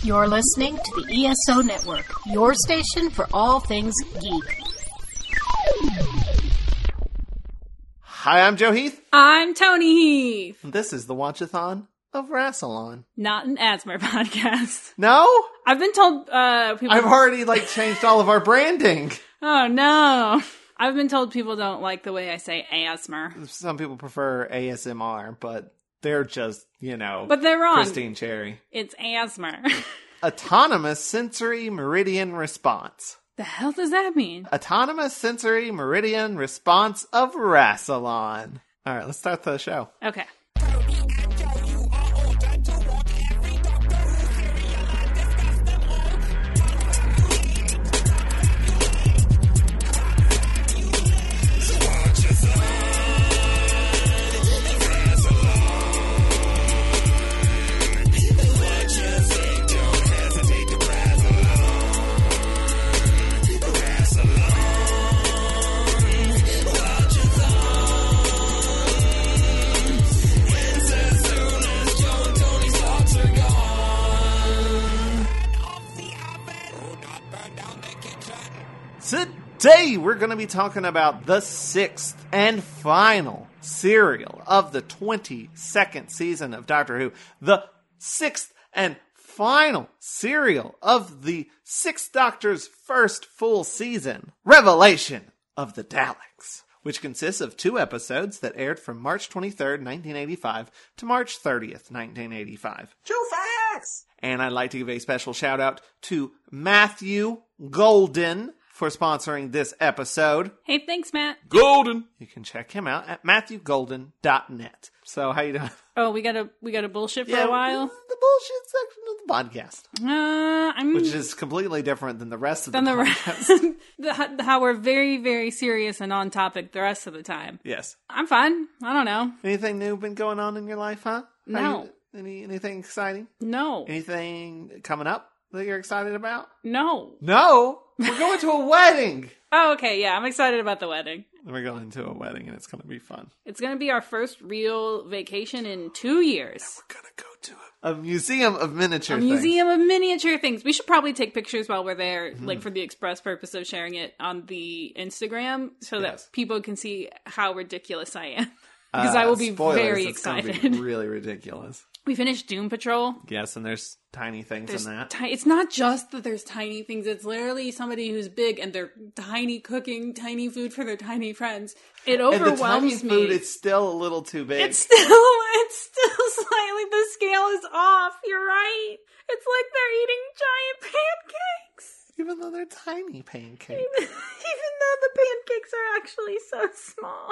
You're listening to the ESO Network, your station for all things geek. Hi, I'm Joe Heath. I'm Tony Heath. This is the Watchathon of Rassilon. Not an ASMR podcast. No? I've been told people... I've already, changed all of our branding. Oh, no. I've been told people don't like the way I say ASMR. Some people prefer ASMR, but they're just, But they're wrong. Christine Cherry. It's ASMR. Autonomous Sensory Meridian Response. The hell does that mean? Autonomous Sensory Meridian Response of Rassilon. All right, let's start the show. Okay. Today, we're going to be talking about the 6th and final serial of the 22nd season of Doctor Who. The 6th and final serial of the 6th Doctor's first full season, Revelation of the Daleks, which consists of 2 episodes that aired from March 23rd, 1985 to March 30th, 1985. Too fast! And I'd like to give a special shout out to Matthew Golden for sponsoring this episode. Hey, thanks, Matt. Golden! You can check him out at MatthewGolden.net. So, how you doing? Oh, we got a bullshit for a while? The bullshit section of the podcast. Which is completely different than the rest of the podcast. How we're very, very serious and on topic the rest of the time. Yes. I'm fine. I don't know. Anything new been going on in your life, huh? No. Anything exciting? No. Anything coming up that you're excited about? No. No? We're going to a wedding! Oh, okay, yeah, I'm excited about the wedding. We're going to a wedding and it's going to be fun. It's going to be our first real vacation in 2 years. We're going to go to a museum of miniature things. Museum of miniature things. We should probably take pictures while we're there, for the express purpose of sharing it on the Instagram so that people can see how ridiculous I am. Because I will be very excited. It's going to be really ridiculous. We finished Doom Patrol. Yes, and there's tiny things in that. It's not just that there's tiny things. It's literally somebody who's big and they're tiny cooking tiny food for their tiny friends. It overwhelms me. And the tiny food, it's still a little too big. It's still slightly, the scale is off. You're right. It's like they're eating giant pancakes. Even though they're tiny pancakes. Even though the pancakes are actually so small.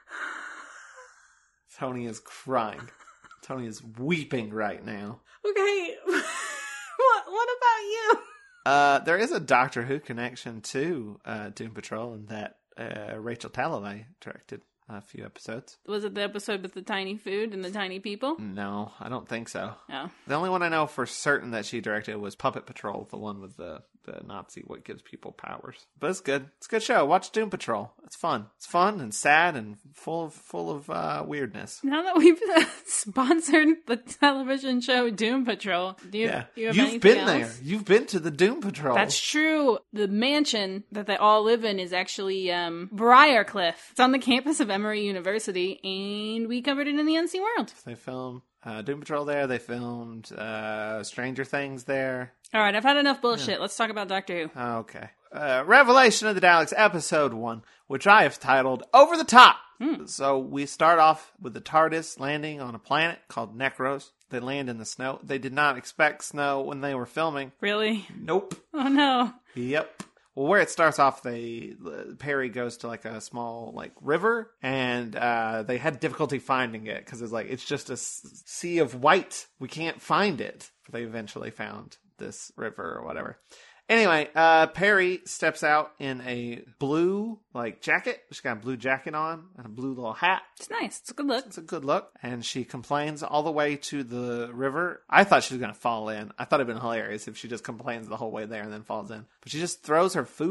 Tony is crying. Tony is weeping right now. Okay. What about you? There is a Doctor Who connection to Doom Patrol in that Rachel Talalay directed a few episodes. Was it the episode with the tiny food and the tiny people? No, I don't think so. Oh. The only one I know for certain that she directed was Puppet Patrol, the one with the Nazi what gives people powers. But it's good. It's a good show. Watch Doom Patrol. It's fun. It's fun and sad and full of weirdness. Now that we've sponsored the television show Doom Patrol, you have You've been else? there. You've been to the Doom Patrol. That's true. The mansion that they all live in is actually Briarcliff. It's on the campus of Emory University, and we covered it in the NC World. They filmed Doom Patrol there. They filmed Stranger Things there. All right, I've had enough bullshit. Yeah. Let's talk about Doctor Who. Okay. Revelation of the Daleks, Episode 1, which I have titled Over the Top. So we start off with the TARDIS landing on a planet called Necros. They land in the snow. They did not expect snow when they were filming. Really? Nope. Oh, no. Yep. Well, where it starts off, Perry goes to a small river, and they had difficulty finding it because it's just a sea of white. We can't find it. But they eventually found this river or whatever. Anyway, Perry steps out in a blue, jacket. She's got a blue jacket on and a blue little hat. It's nice. It's a good look. It's a good look. And she complains all the way to the river. I thought she was going to fall in. I thought it'd been hilarious if she just complains the whole way there and then falls in. But she just throws her food in it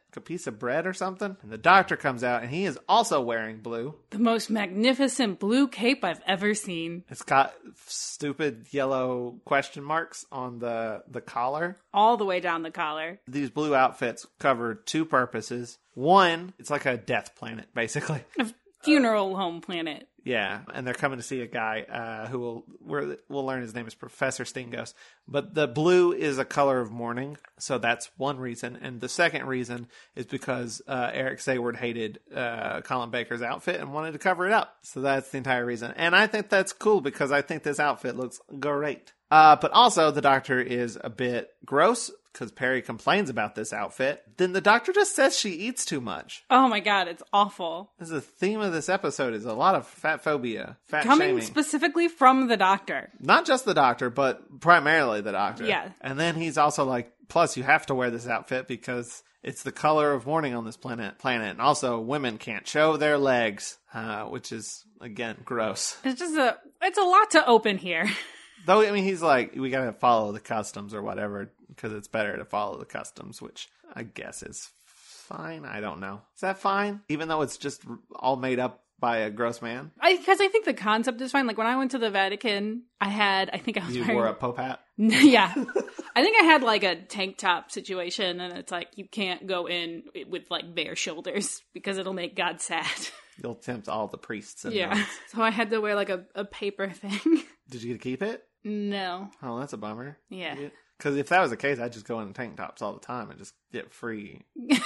a piece of bread or something. And the doctor comes out, and he is also wearing blue. The most magnificent blue cape I've ever seen. It's got stupid yellow question marks on the collar. All the way down the collar. These blue outfits cover two purposes. One, it's like a death planet, basically. A funeral home planet. Yeah, and they're coming to see a guy who we'll learn his name is Professor Stingos. But the blue is a color of mourning, so that's one reason. And the second reason is because Eric Sayward hated Colin Baker's outfit and wanted to cover it up. So that's the entire reason. And I think that's cool because I think this outfit looks great. But also, the doctor is a bit gross because Perry complains about this outfit. Then the doctor just says she eats too much. Oh my god, it's awful. This is the theme of this episode is a lot of fat phobia, fat coming shaming. Specifically from the doctor. Not just the doctor, but primarily the doctor. Yeah. And then he's also like, plus you have to wear this outfit because it's the color of mourning on this planet. And also women can't show their legs, which is, again, gross. It's a lot to open here. Though, I mean, he's like, we gotta follow the customs or whatever, because it's better to follow the customs, which I guess is fine. I don't know. Is that fine? Even though it's just all made up by a gross man? Because I think the concept is fine. Like, when I went to the Vatican, You wore a Pope hat? Yeah. I think I had, like, a tank top situation, and it's like, you can't go in with, like, bare shoulders, because it'll make God sad. You'll tempt all the priests. Yeah. So I had to wear, like, a paper thing. Did you get to keep it? No. Oh, that's a bummer. Yeah. Because if that was the case, I'd just go in tank tops all the time and just get free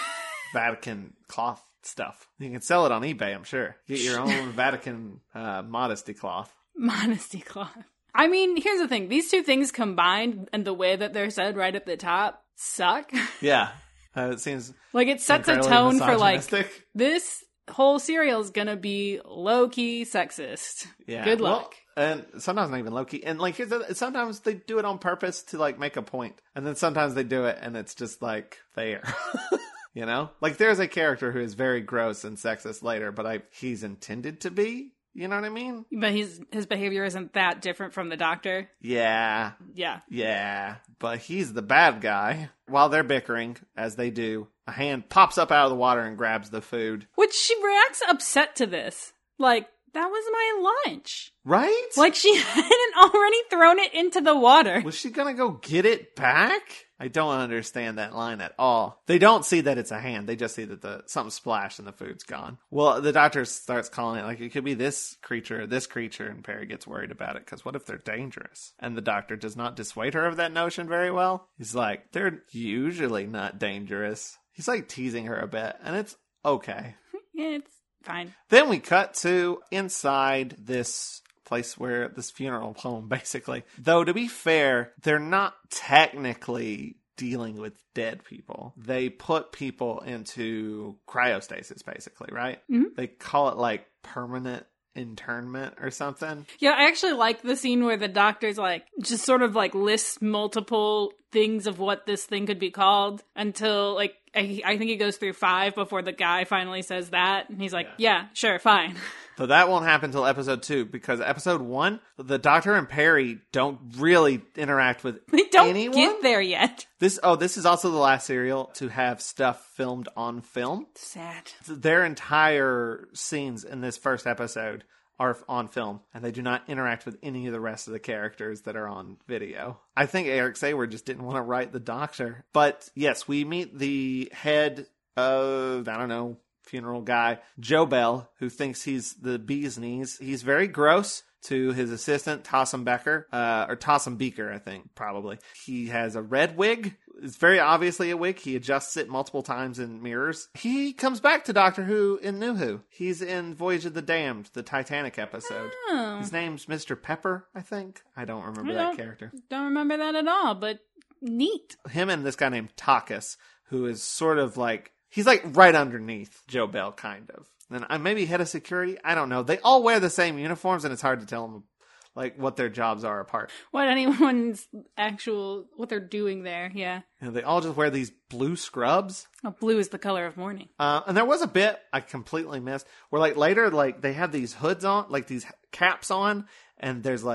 Vatican cloth stuff. You can sell it on eBay, I'm sure. Get your own Vatican modesty cloth. Modesty cloth. I mean, here's the thing. These two things combined and the way that they're said right at the top suck. Yeah. It seems like it sets a tone for like, this whole serial is gonna be low-key sexist. Yeah. Good luck. Well, and sometimes not even low-key. And like, sometimes they do it on purpose to like make a point. And then sometimes they do it and it's just like fair. You know? Like there's a character who is very gross and sexist later, but he's intended to be. You know what I mean? But his behavior isn't that different from the doctor. Yeah. Yeah. Yeah. But he's the bad guy. While they're bickering, as they do, a hand pops up out of the water and grabs the food. Which she reacts upset to this. Like, that was my lunch. Right? Like she hadn't already thrown it into the water. Was she gonna go get it back? I don't understand that line at all. They don't see that it's a hand. They just see that something splashed and the food's gone. Well, the doctor starts calling it like it could be this creature, and Perry gets worried about it because what if they're dangerous? And the doctor does not dissuade her of that notion very well. He's like, they're usually not dangerous. He's like teasing her a bit, and it's okay. Yeah, it's fine. Then we cut to inside this place where this funeral home, basically. Though, to be fair, they're not technically dealing with dead people. They put people into cryostasis, basically, right? Mm-hmm. They call it like permanent internment or something. Yeah, I actually like the scene where the doctor's like just sort of like lists multiple things of what this thing could be called until like I think he goes through 5 before the guy finally says that, and he's like, yeah sure, fine. So that won't happen until episode 2, because episode 1, the doctor and Perry don't really interact with they don't anyone. Get there yet. This is also the last serial to have stuff filmed on film. Sad. Their entire scenes in this first episode are on film, and they do not interact with any of the rest of the characters that are on video. I think Eric Sayward just didn't want to write the doctor. But yes, we meet the head of, I don't know, funeral guy, Joe Bell, who thinks he's the bee's knees. He's very gross to his assistant, Tossum Becker, or Tossum Beaker, I think, probably. He has a red wig. It's very obviously a wig. He adjusts it multiple times in mirrors. He comes back to Doctor Who in New Who. He's in Voyage of the Damned, the Titanic episode. Oh. His name's Mr. Pepper, I think. I don't remember that character. Don't remember that at all, but neat. Him and this guy named Takas, who is sort of like, he's like right underneath Joe Bell, kind of. And maybe head of security. I don't know. They all wear the same uniforms, and it's hard to tell them like what their jobs are apart. What they're doing there, yeah. They all just wear these blue scrubs. Oh, blue is the color of mourning. And there was a bit I completely missed where like later, like they have these hoods on, like these caps on, and there's like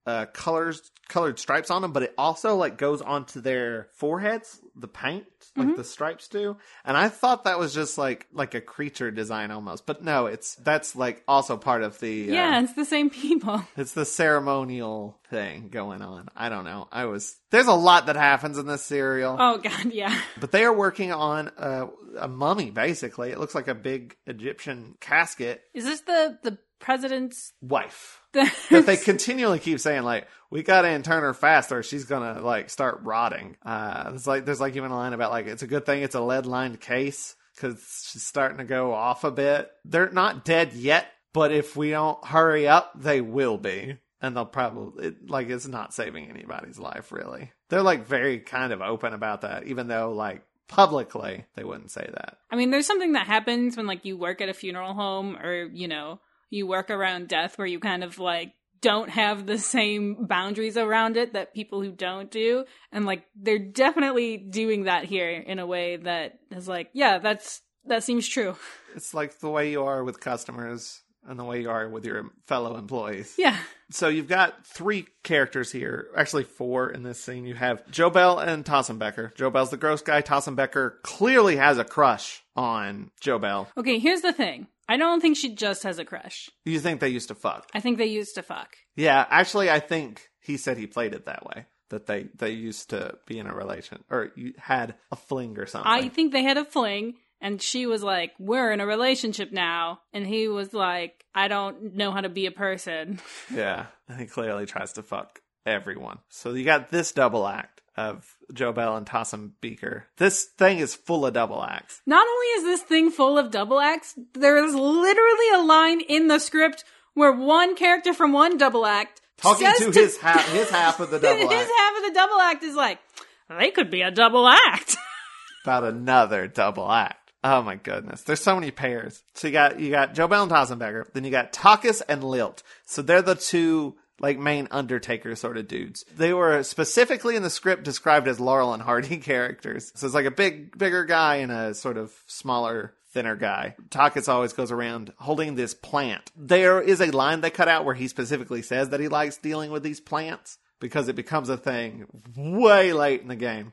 colored stripes on them, but it also like goes onto their foreheads, the paint, like the stripes do. And I thought that was just like a creature design almost, but no, that's like also part of the it's the same people. It's the ceremonial thing going on. I don't know. There's a lot that happens in this serial. Oh god, yeah. But they are working on a mummy, basically. It looks like a big Egyptian casket. Is this the president's wife? That they continually keep saying, like, we gotta intern her fast or she's gonna, like, start rotting. There's like even a line about, like, it's a good thing it's a lead-lined case because she's starting to go off a bit. They're not dead yet, but if we don't hurry up, they will be. And they'll probably, it's not saving anybody's life, really. They're, like, very kind of open about that, even though, like, publicly, they wouldn't say that. I mean, there's something that happens when, like, you work at a funeral home or, you know, you work around death where you kind of, like, don't have the same boundaries around it that people who don't do. And, like, they're definitely doing that here in a way that is like, yeah, that seems true. It's like the way you are with customers and the way you are with your fellow employees. Yeah. So you've got 3 characters here, actually 4 in this scene. You have JoBel and Tassenbecker. JoBel's the gross guy. Tassenbecker clearly has a crush on JoBel. Okay, here's the thing. I don't think she just has a crush. You think they used to fuck? I think they used to fuck. Yeah, actually, I think he said he played it that way. That they used to be in a relation, or you had a fling or something. I think they had a fling, and she was like, we're in a relationship now. And he was like, I don't know how to be a person. Yeah, and he clearly tries to fuck everyone. So you got this double act of JoBel and Tassenbecker. This thing is full of double acts. Not only is this thing full of double acts, there is literally a line in the script where one character from one double act talking to his half of the double act. His half of the double act is like, they could be a double act. About another double act. Oh my goodness. There's so many pairs. So you got JoBel and Tassenbecker, then you got Takis and Lilt. So they're the 2 like main Undertaker sort of dudes. They were specifically in the script described as Laurel and Hardy characters. So it's like a bigger guy and a sort of smaller, thinner guy. Takis always goes around holding this plant. There is a line they cut out where he specifically says that he likes dealing with these plants because it becomes a thing way late in the game.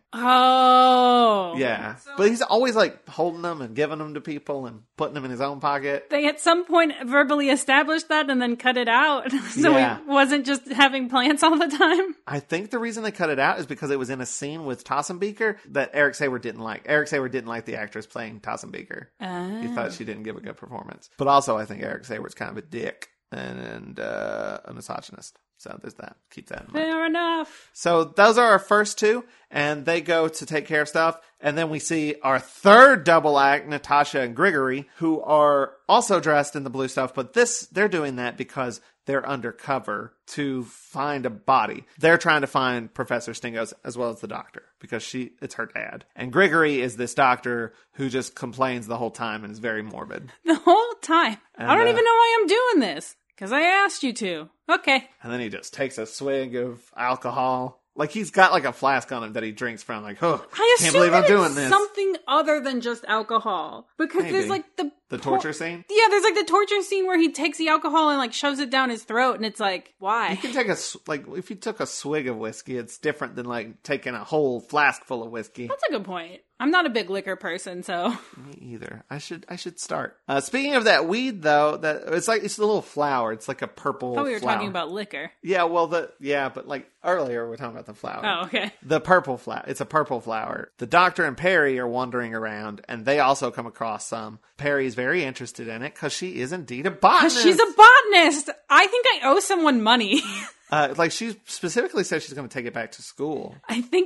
Oh. Yeah. But he's always like holding them and giving them to people and putting them in his own pocket. They at some point verbally established that and then cut it out. So he wasn't just having plants all the time. I think the reason they cut it out is because it was in a scene with Tassenbecker that Eric Sayward didn't like. Eric Sayward didn't like the actress playing Tassenbecker. He thought she didn't give a good performance. But also I think Eric Sayward's kind of a dick and a misogynist. So there's that. Keep that in mind. Fair enough. So those are our first 2, and they go to take care of stuff. And then we see our third double act, Natasha and Grigory, who are also dressed in the blue stuff. But they're doing that because they're undercover to find a body. They're trying to find Professor Stingos as well as the doctor because it's her dad. And Grigory is this doctor who just complains the whole time and is very morbid. The whole time. And, I don't even know why I'm doing this. Because I asked you to. Okay. And then he just takes a swig of alcohol. Like, he's got, like, a flask on him that he drinks from. Like, oh, can't believe I'm doing this. Something other than just alcohol. Because there's, like, the torture scene? Yeah, there's, like, the torture scene where he takes the alcohol and, like, shoves it down his throat. And it's like, why? You can take if you took a swig of whiskey, it's different than, like, taking a whole flask full of whiskey. That's a good point. I'm not a big liquor person, so. Me either. I should start. Speaking of that weed, though, it's a little flower. It's like a purple flower. I thought we were talking about liquor. Yeah, well, but like earlier we were talking about the flower. Oh, okay. The purple flower. It's a purple flower. The doctor and Perry are wandering around, and they also come across some. Perry's very interested in it because she is indeed a botanist. She's a botanist. I think I owe someone money. Like she specifically said she's going to take it back to school. I think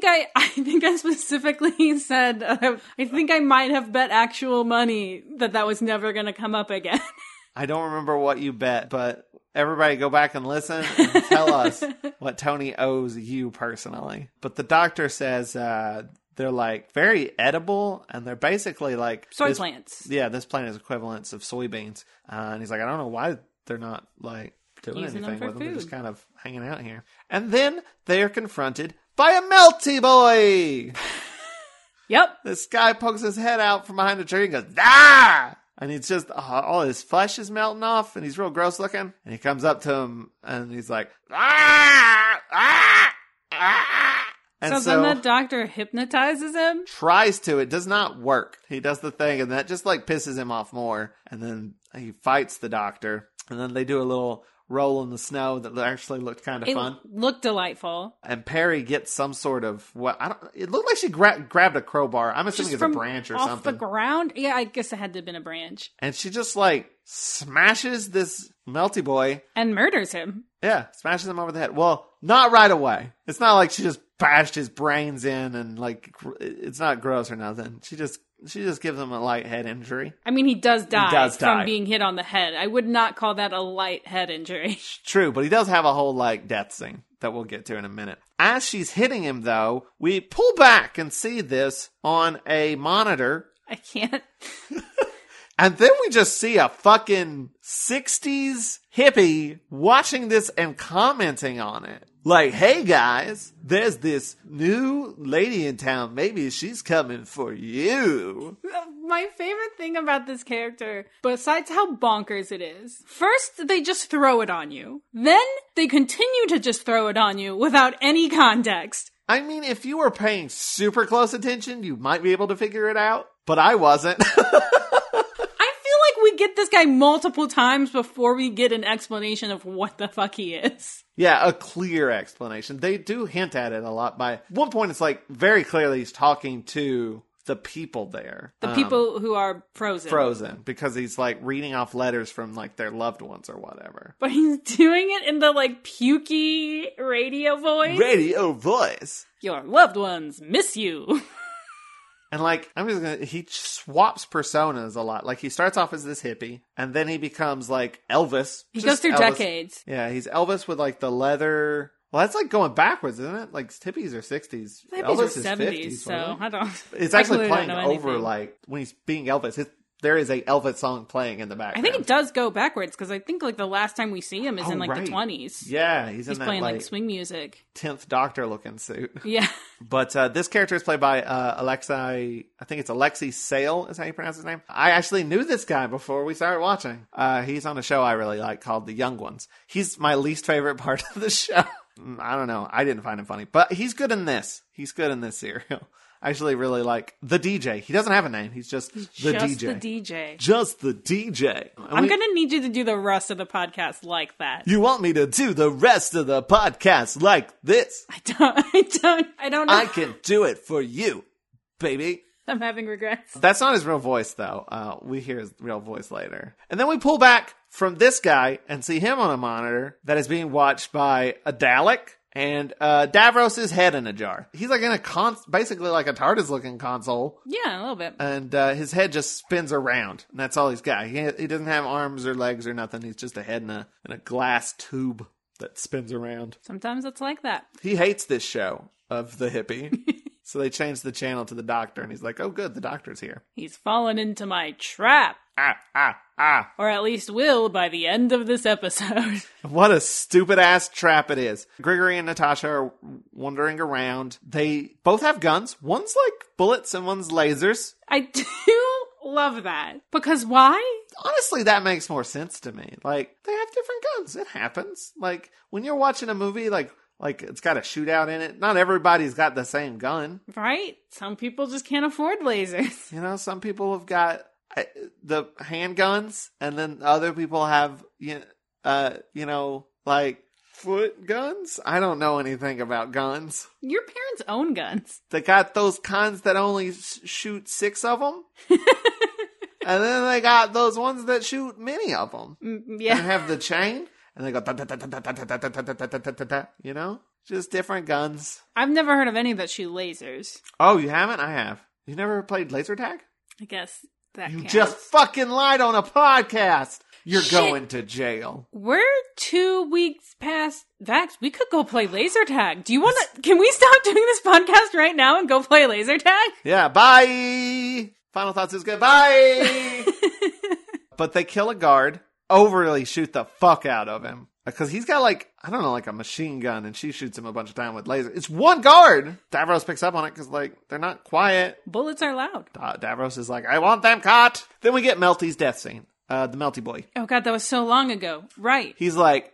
I specifically said, I think I might have bet actual money that was never going to come up again. I don't remember what you bet, but everybody go back and listen and tell us what Tony owes you personally. But the doctor says, they're like very edible and they're basically like soy plants. Yeah, this plant is equivalents of soybeans. And he's like, I don't know why they're not like doing using anything with them. Food. They're just kind of hanging out here. And then they are confronted by a Melty Boy. Yep. This guy pokes his head out from behind a tree and goes, ah! And he's just, all his flesh is melting off and he's real gross looking. And he comes up to him and he's like, ah! And so then the doctor hypnotizes him? Tries to. It does not work. He does the thing, and that just like pisses him off more. And then he fights the doctor. And then they do a little roll in the snow that actually looked kind of fun. It looked delightful. And Perry gets some sort of it looked like she grabbed a crowbar. I'm assuming it's a branch or off something. Off the ground? Yeah, I guess it had to have been a branch. And she just like smashes this Melty Boy. And murders him. Yeah, smashes him over the head. Well, not right away. It's not like she just bashed his brains in and like it's not gross or nothing. She just gives him a light head injury. I mean, he does die from being hit on the head. I would not call that a light head injury. True, but he does have a whole like death scene that we'll get to in a minute. As she's hitting him though, we pull back and see this on a monitor. I can't. And then we just see a fucking 60s hippie watching this and commenting on it. Like, hey guys, there's this new lady in town. Maybe she's coming for you. My favorite thing about this character, besides how bonkers it is, first they just throw it on you. Then they continue to just throw it on you without any context. I mean, if you were paying super close attention, you might be able to figure it out. But I wasn't. We get this guy multiple times before we get an explanation of what the fuck he is. Yeah, a clear explanation. They do hint at it a lot. By one point, it's like very clearly he's talking to the people there. The people who are frozen. Frozen, because he's like reading off letters from like their loved ones or whatever. But he's doing it in the like pukey radio voice. Radio voice. Your loved ones miss you. And like, he swaps personas a lot. Like, he starts off as this hippie, and then he becomes like Elvis. He goes through decades. Yeah, he's Elvis with like the leather. Well, that's like going backwards, isn't it? Like, hippies are 60s. Elvis is 70s, 50s, so I don't. It's actually playing over like, when he's being Elvis. There is a Elvis song playing in the background. I think it does go backwards because I think like the last time we see him is in like the 20s. Yeah, he's in that playing like swing music. 10th Doctor looking suit. Yeah. But this character is played by Alexei. I think it's Alexei Sayle is how you pronounce his name. I actually knew this guy before we started watching. He's on a show I really like called The Young Ones. He's my least favorite part of the show. I don't know. I didn't find him funny, but he's good in this. He's good in this serial. I actually really like the DJ. He doesn't have a name. He's just the DJ. Just the DJ. I'm going to need you to do the rest of the podcast like that. You want me to do the rest of the podcast like this? I don't know. I can do it for you, baby. I'm having regrets. That's not his real voice, though. We hear his real voice later. And then we pull back from this guy and see him on a monitor that is being watched by a Dalek. And Davros' head in a jar. He's like in a basically like a TARDIS looking console. Yeah, a little bit. And his head just spins around, and that's all he's got. He doesn't have arms or legs or nothing. He's just a head in a glass tube that spins around. Sometimes it's like that. He hates this show of the hippie. So they changed the channel to the doctor, and he's like, oh good, the doctor's here. He's fallen into my trap. Or at least will by the end of this episode. What a stupid ass trap it is. Grigory and Natasha are wandering around. They both have guns. One's like bullets and one's lasers. I do love that. Because why? Honestly, that makes more sense to me. Like, they have different guns. It happens. Like, when you're watching a movie, like it's got a shootout in it. Not everybody's got the same gun. Right? Some people just can't afford lasers. You know, some people have got the handguns, and then other people have, like foot guns. I don't know anything about guns. Your parents own guns. They got those kinds that only shoot 6 of them. And then they got those ones that shoot many of them. Yeah. And have the chain, and they go, you know? Just different guns. I've never heard of any that shoot lasers. Oh, you haven't? I have. You never played laser tag? I guess that You counts. just fucking lied on a podcast. You're going to jail. We're 2 weeks past Vax. We could go play laser tag. Do you want to? Can we stop doing this podcast right now and go play laser tag? Yeah, bye. Final thoughts is good. Bye. But they kill a guard, overly shoot the fuck out of him. Because he's got like a machine gun, and she shoots him a bunch of time with laser. It's one guard! Davros picks up on it because, like, they're not quiet. Bullets are loud. Davros is like, I want them caught! Then we get Melty's death scene. The Melty Boy. Oh god, that was so long ago. Right. He's like,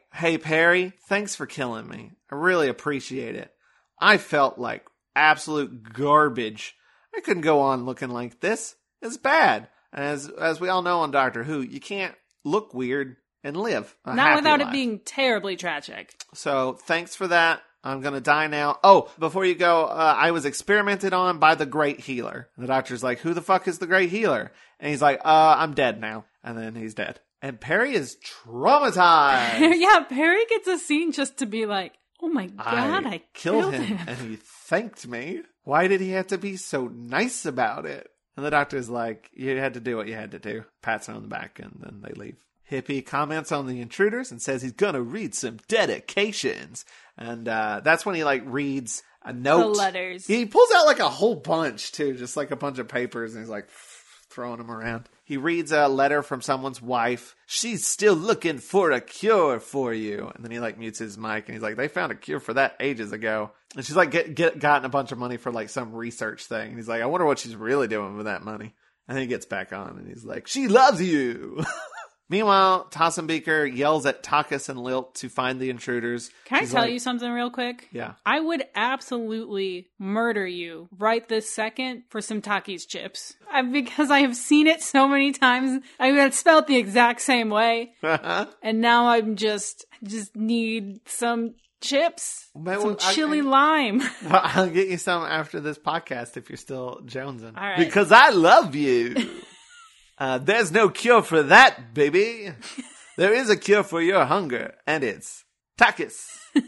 hey, Perry, thanks for killing me. I really appreciate it. I felt like absolute garbage. I couldn't go on looking like this. It's bad. As we all know on Doctor Who, you can't look weird and live a Not without life. It being terribly tragic. So thanks for that. I'm going to die now. Oh, before you go, I was experimented on by the Great Healer. And the doctor's like, who the fuck is the Great Healer? And he's like, I'm dead now. And then he's dead. And Perry is traumatized. Yeah, Perry gets a scene just to be like, oh my God, I killed him. And he thanked me. Why did he have to be so nice about it? And the doctor's like, you had to do what you had to do. Pats him on the back and then they leave. Hippie comments on the intruders and says he's going to read some dedications. And that's when he reads a note. The letters. He pulls out a whole bunch too, just a bunch of papers, and he's throwing them around. He reads a letter from someone's wife. She's still looking for a cure for you. And then he mutes his mic and he's like, they found a cure for that ages ago. And she's gotten a bunch of money for some research thing. And he's like, I wonder what she's really doing with that money. And then he gets back on and he's like, she loves you. Meanwhile, Tassenbeaker yells at Takis and Lilt to find the intruders. Can I tell you something real quick? Yeah. I would absolutely murder you right this second for some Takis chips. Because I have seen it so many times. I mean, it's spelled the exact same way. And now I'm just need some chips. Some chili lime. I'll get you some after this podcast if you're still jonesing. All right. Because I love you. There's no cure for that, baby. There is a cure for your hunger, and it's Takis.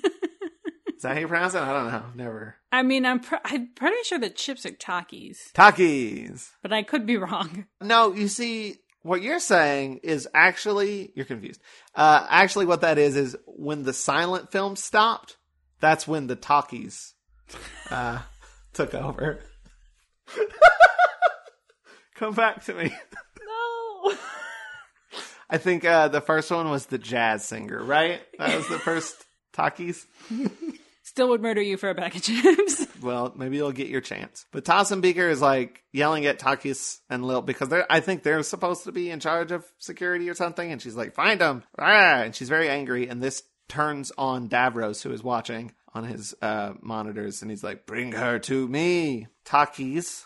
Is that how you pronounce it? I don't know. Never. I mean, I'm pretty sure the chips are Takis. Takis. But I could be wrong. No, you see, what you're saying is actually, you're confused. Actually, what that is when the silent film stopped, that's when the talkies took over. Come back to me. No. I think the first one was the jazz singer, right? That was the first talkies. Still would murder you for a bag of chips. Well, maybe you'll get your chance. But Tassenbeaker is yelling at Takis and Lilt because I think they're supposed to be in charge of security or something. And she's like, find them. And she's very angry. And this turns on Davros, who is watching on his monitors. And he's like, bring her to me. Takis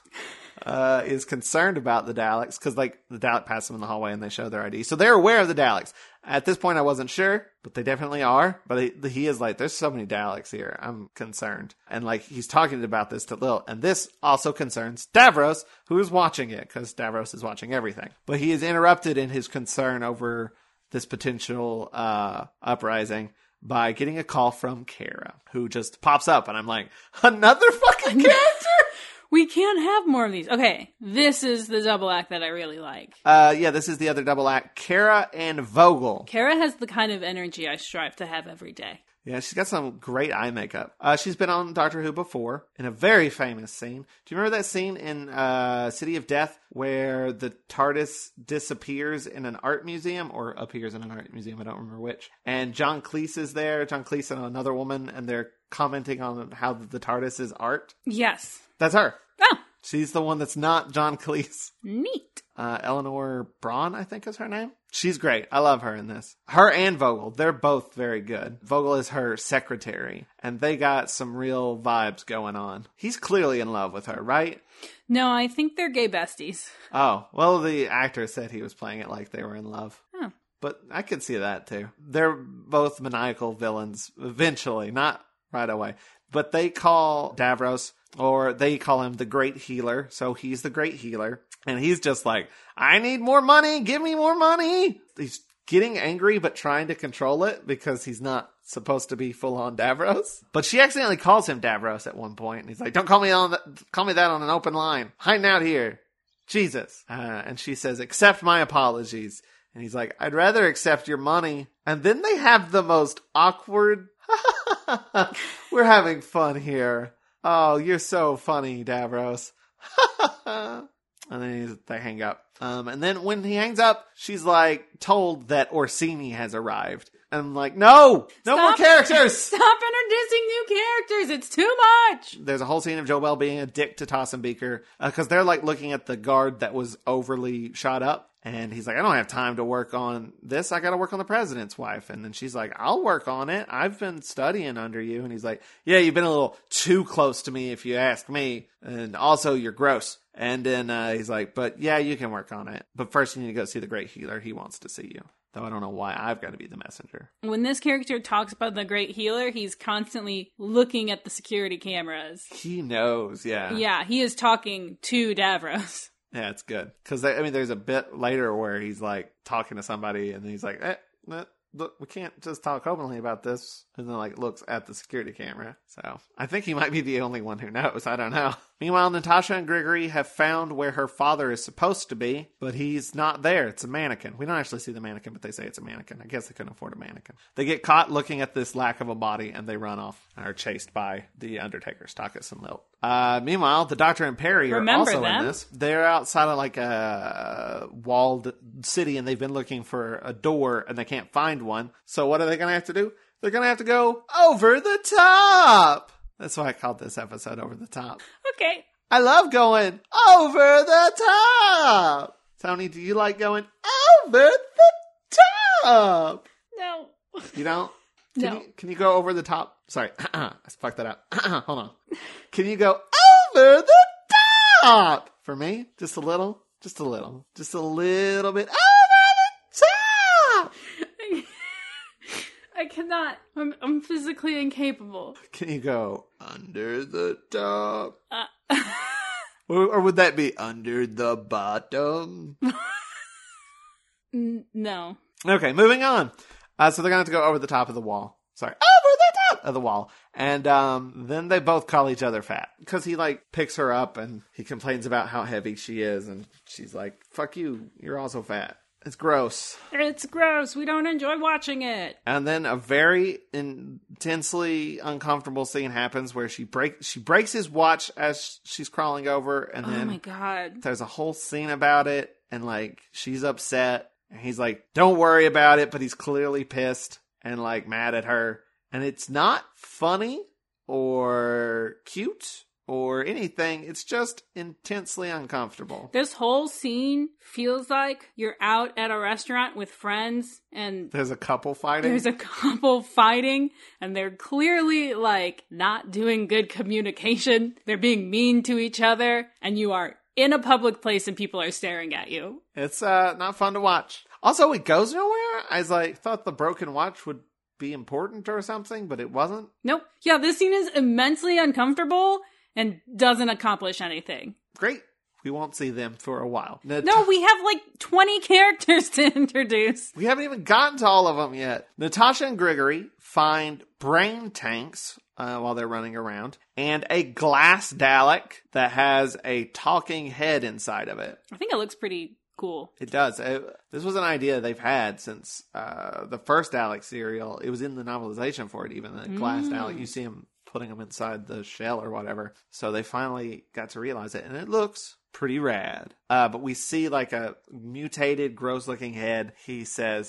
is concerned about the Daleks because the Dalek passes them in the hallway and they show their ID. So they're aware of the Daleks. At this point, I wasn't sure, but they definitely are. But he is there's so many Daleks here. I'm concerned. And he's talking about this to Lilt. And this also concerns Davros, who is watching it because Davros is watching everything. But he is interrupted in his concern over this potential uprising by getting a call from Kara, who just pops up. And I'm like, another fucking character? We can't have more of these. Okay, this is the double act that I really like. Yeah, this is the other double act. Kara and Vogel. Kara has the kind of energy I strive to have every day. Yeah, she's got some great eye makeup. She's been on Doctor Who before in a very famous scene. Do you remember that scene in City of Death where the TARDIS disappears in an art museum or appears in an art museum? I don't remember which. And John Cleese is there. John Cleese and another woman, and they're commenting on how the TARDIS is art. Yes. That's her. Oh. She's the one that's not John Cleese. Neat. Eleanor Braun, I think is her name. She's great. I love her in this. Her and Vogel, they're both very good. Vogel is her secretary, and they got some real vibes going on. He's clearly in love with her, right? No, I think they're gay besties. Oh, well, the actor said he was playing it like they were in love. Oh. But I could see that, too. They're both maniacal villains, eventually, not right away. But they call Davros, or they call him the Great Healer, so he's the Great Healer. And he's just like, I need more money, give me more money. He's getting angry, but trying to control it because he's not supposed to be full-on Davros. But she accidentally calls him Davros at one point, and he's like, don't call me that on an open line. Hiding out here. Jesus. And she says, accept my apologies. And he's like, I'd rather accept your money. And then they have the most awkward, we're having fun here. Oh, you're so funny, Davros. And then they hang up. And then when he hangs up, she's told that Orsini has arrived. And I'm like, no more characters. Stop introducing new characters. It's too much. There's a whole scene of Joel being a dick to Tassenbeaker because they're looking at the guard that was overly shot up. And he's like, I don't have time to work on this. I got to work on the president's wife. And then she's like, I'll work on it. I've been studying under you. And he's like, yeah, you've been a little too close to me if you ask me. And also you're gross. And then he's like, but yeah, you can work on it. But first you need to go see the great healer. He wants to see you. Though I don't know why I've got to be the messenger. When this character talks about the great healer, he's constantly looking at the security cameras. He knows, yeah. Yeah, he is talking to Davros. Yeah, it's good. Because, there's a bit later where he's, like, talking to somebody, and he's like, look, we can't just talk openly about this. And then, like, looks at the security camera. So, I think he might be the only one who knows. I don't know. Meanwhile, Natasha and Grigory have found where her father is supposed to be, but he's not there. It's a mannequin. We don't actually see the mannequin, but they say it's a mannequin. I guess they couldn't afford a mannequin. They get caught looking at this lack of a body, and they run off and are chased by the Undertakers, Takis and Lilt. Meanwhile, the Doctor and Perry are also in this. They're outside of like a walled city, and they've been looking for a door, and they can't find one. So what are they going to have to do? They're going to have to go over the top. That's why I called this episode Over the Top. Okay. I love going over the top. Tony, do you like going over the top? No. You don't? No. Can you go over the top? Sorry. I fucked that up. Hold on. Can you go over the top? For me? Just a little? Just a little. Just a little bit over the top. I cannot. I'm physically incapable. Can you go under the top? Or would that be under the bottom? No. Okay, moving on. So they're going to have to go over the top of the wall. Sorry. Over the top of the wall. And then they both call each other fat. Because he, like, picks her up and he complains about how heavy she is. And she's like, fuck you. You're also fat. It's gross. It's gross. We don't enjoy watching it. And then a very intensely uncomfortable scene happens where she breaks his watch as she's crawling over. And then oh my God. There's a whole scene about it. And, like, she's upset. And he's like, don't worry about it. But he's clearly pissed and, like, mad at her. And it's not funny or cute or anything. It's just intensely uncomfortable. This whole scene feels like you're out at a restaurant with friends and there's a couple fighting. And they're clearly, like, not doing good communication. They're being mean to each other, and you are in a public place and people are staring at you. It's not fun to watch. Also, it goes nowhere. I was like, thought the broken watch would be important or something, but it wasn't. Nope. Yeah, this scene is immensely uncomfortable and doesn't accomplish anything. Great. We won't see them for a while. No, we have like 20 characters to introduce. We haven't even gotten to all of them yet. Natasha and Grigory find brain tanks while they're running around, and a glass Dalek that has a talking head inside of it. I think it looks pretty cool. It does. This was an idea they've had since the first Dalek serial. It was in the novelization for it, even the glass Dalek. You see him putting them inside the shell or whatever. So they finally got to realize it, and it looks pretty rad. But we see like a mutated, gross-looking head. He says,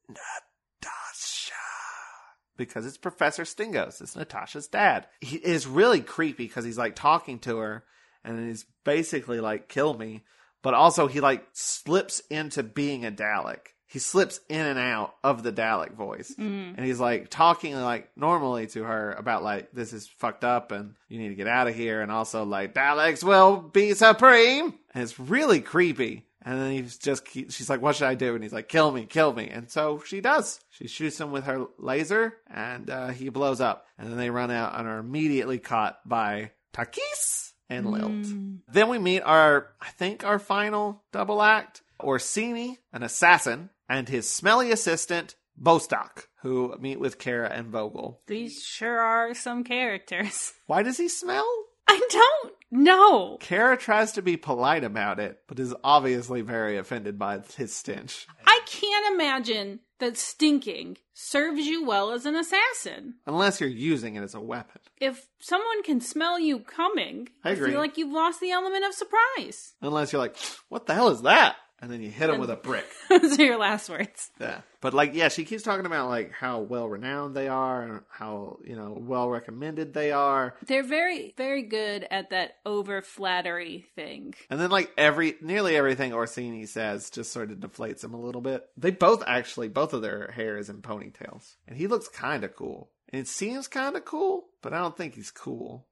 Natasha. Because it's Professor Stingos. It's Natasha's dad. He is really creepy because he's like talking to her, and he's basically like, kill me. But also he like slips into being a Dalek. He slips in and out of the Dalek voice. And he's like talking like normally to her about like, this is fucked up and you need to get out of here. And also like, Daleks will be supreme. And it's really creepy. And then she's like, what should I do? And he's like, kill me, kill me. And so she does. She shoots him with her laser and he blows up. And then they run out and are immediately caught by Takis and Lilt. Then we meet our final double act. Orsini, an assassin, and his smelly assistant, Bostock, who meet with Kara and Vogel. These sure are some characters. Why does he smell? I don't know. Kara tries to be polite about it, but is obviously very offended by his stench. I can't imagine that stinking serves you well as an assassin. Unless you're using it as a weapon. If someone can smell you coming, I agree. feel like you've lost the element of surprise. Unless you're like, what the hell is that? And then you hit him with a brick. Those are your last words. Yeah. But, like, yeah, she keeps talking about, like, how well-renowned they are and how, you know, well-recommended they are. They're very, very good at that over-flattery thing. And then, like, nearly everything Orsini says just sort of deflates him a little bit. They both of their hair is in ponytails. And he looks kind of cool. And it seems kind of cool, but I don't think he's cool.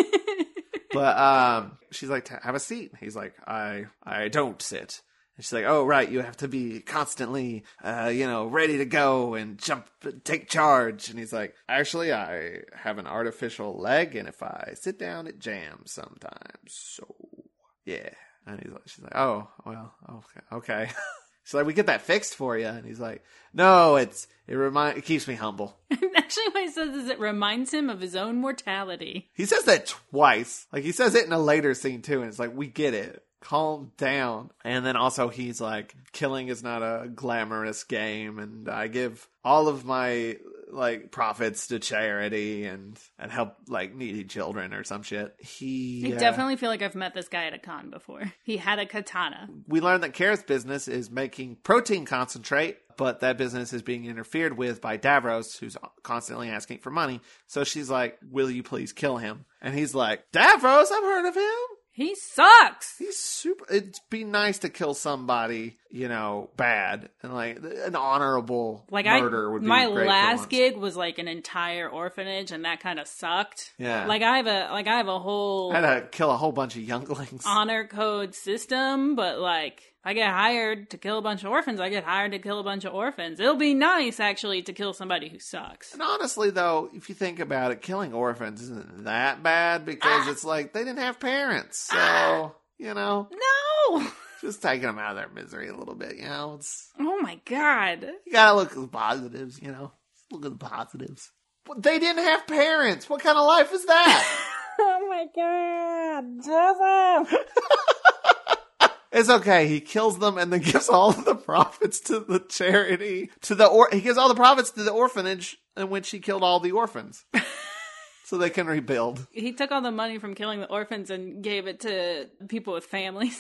But she's like, have a seat. He's like, I don't sit. And she's like, oh, right, you have to be constantly, ready to go and take charge. And he's like, actually, I have an artificial leg, and if I sit down, it jams sometimes. So, yeah. And she's like, oh, well, okay. She's like, we get that fixed for you. And he's like, no, it keeps me humble. Actually, what he says is it reminds him of his own mortality. He says that twice. Like, he says it in a later scene, too. And it's like, we get it. Calm down. And then also he's like, killing is not a glamorous game, and I give all of my like profits to charity and help like needy children or some shit. I definitely feel like I've met this guy at a con before. He had a katana. We learned that Kara's business is making protein concentrate, but that business is being interfered with by Davros, who's constantly asking for money. So she's like, will you please kill him? And he's like, Davros, I've heard of him. He sucks. He's super. It'd be nice to kill somebody, bad, and like an honorable murder would be great. My last gig was like an entire orphanage, and that kind of sucked. Yeah. I have a whole. I had to kill a whole bunch of younglings. Honor code system, but like. I get hired to kill a bunch of orphans. I get hired to kill a bunch of orphans. It'll be nice, actually, to kill somebody who sucks. And honestly, though, if you think about it, killing orphans isn't that bad because it's like they didn't have parents. So, No! Just taking them out of their misery a little bit, It's, oh my God. You gotta look at the positives, Look at the positives. But they didn't have parents. What kind of life is that? Oh my God. Joseph! It's okay. He kills them and then gives all of the profits to the charity. He gives all the profits to the orphanage in which he killed all the orphans. So they can rebuild. He took all the money from killing the orphans and gave it to people with families.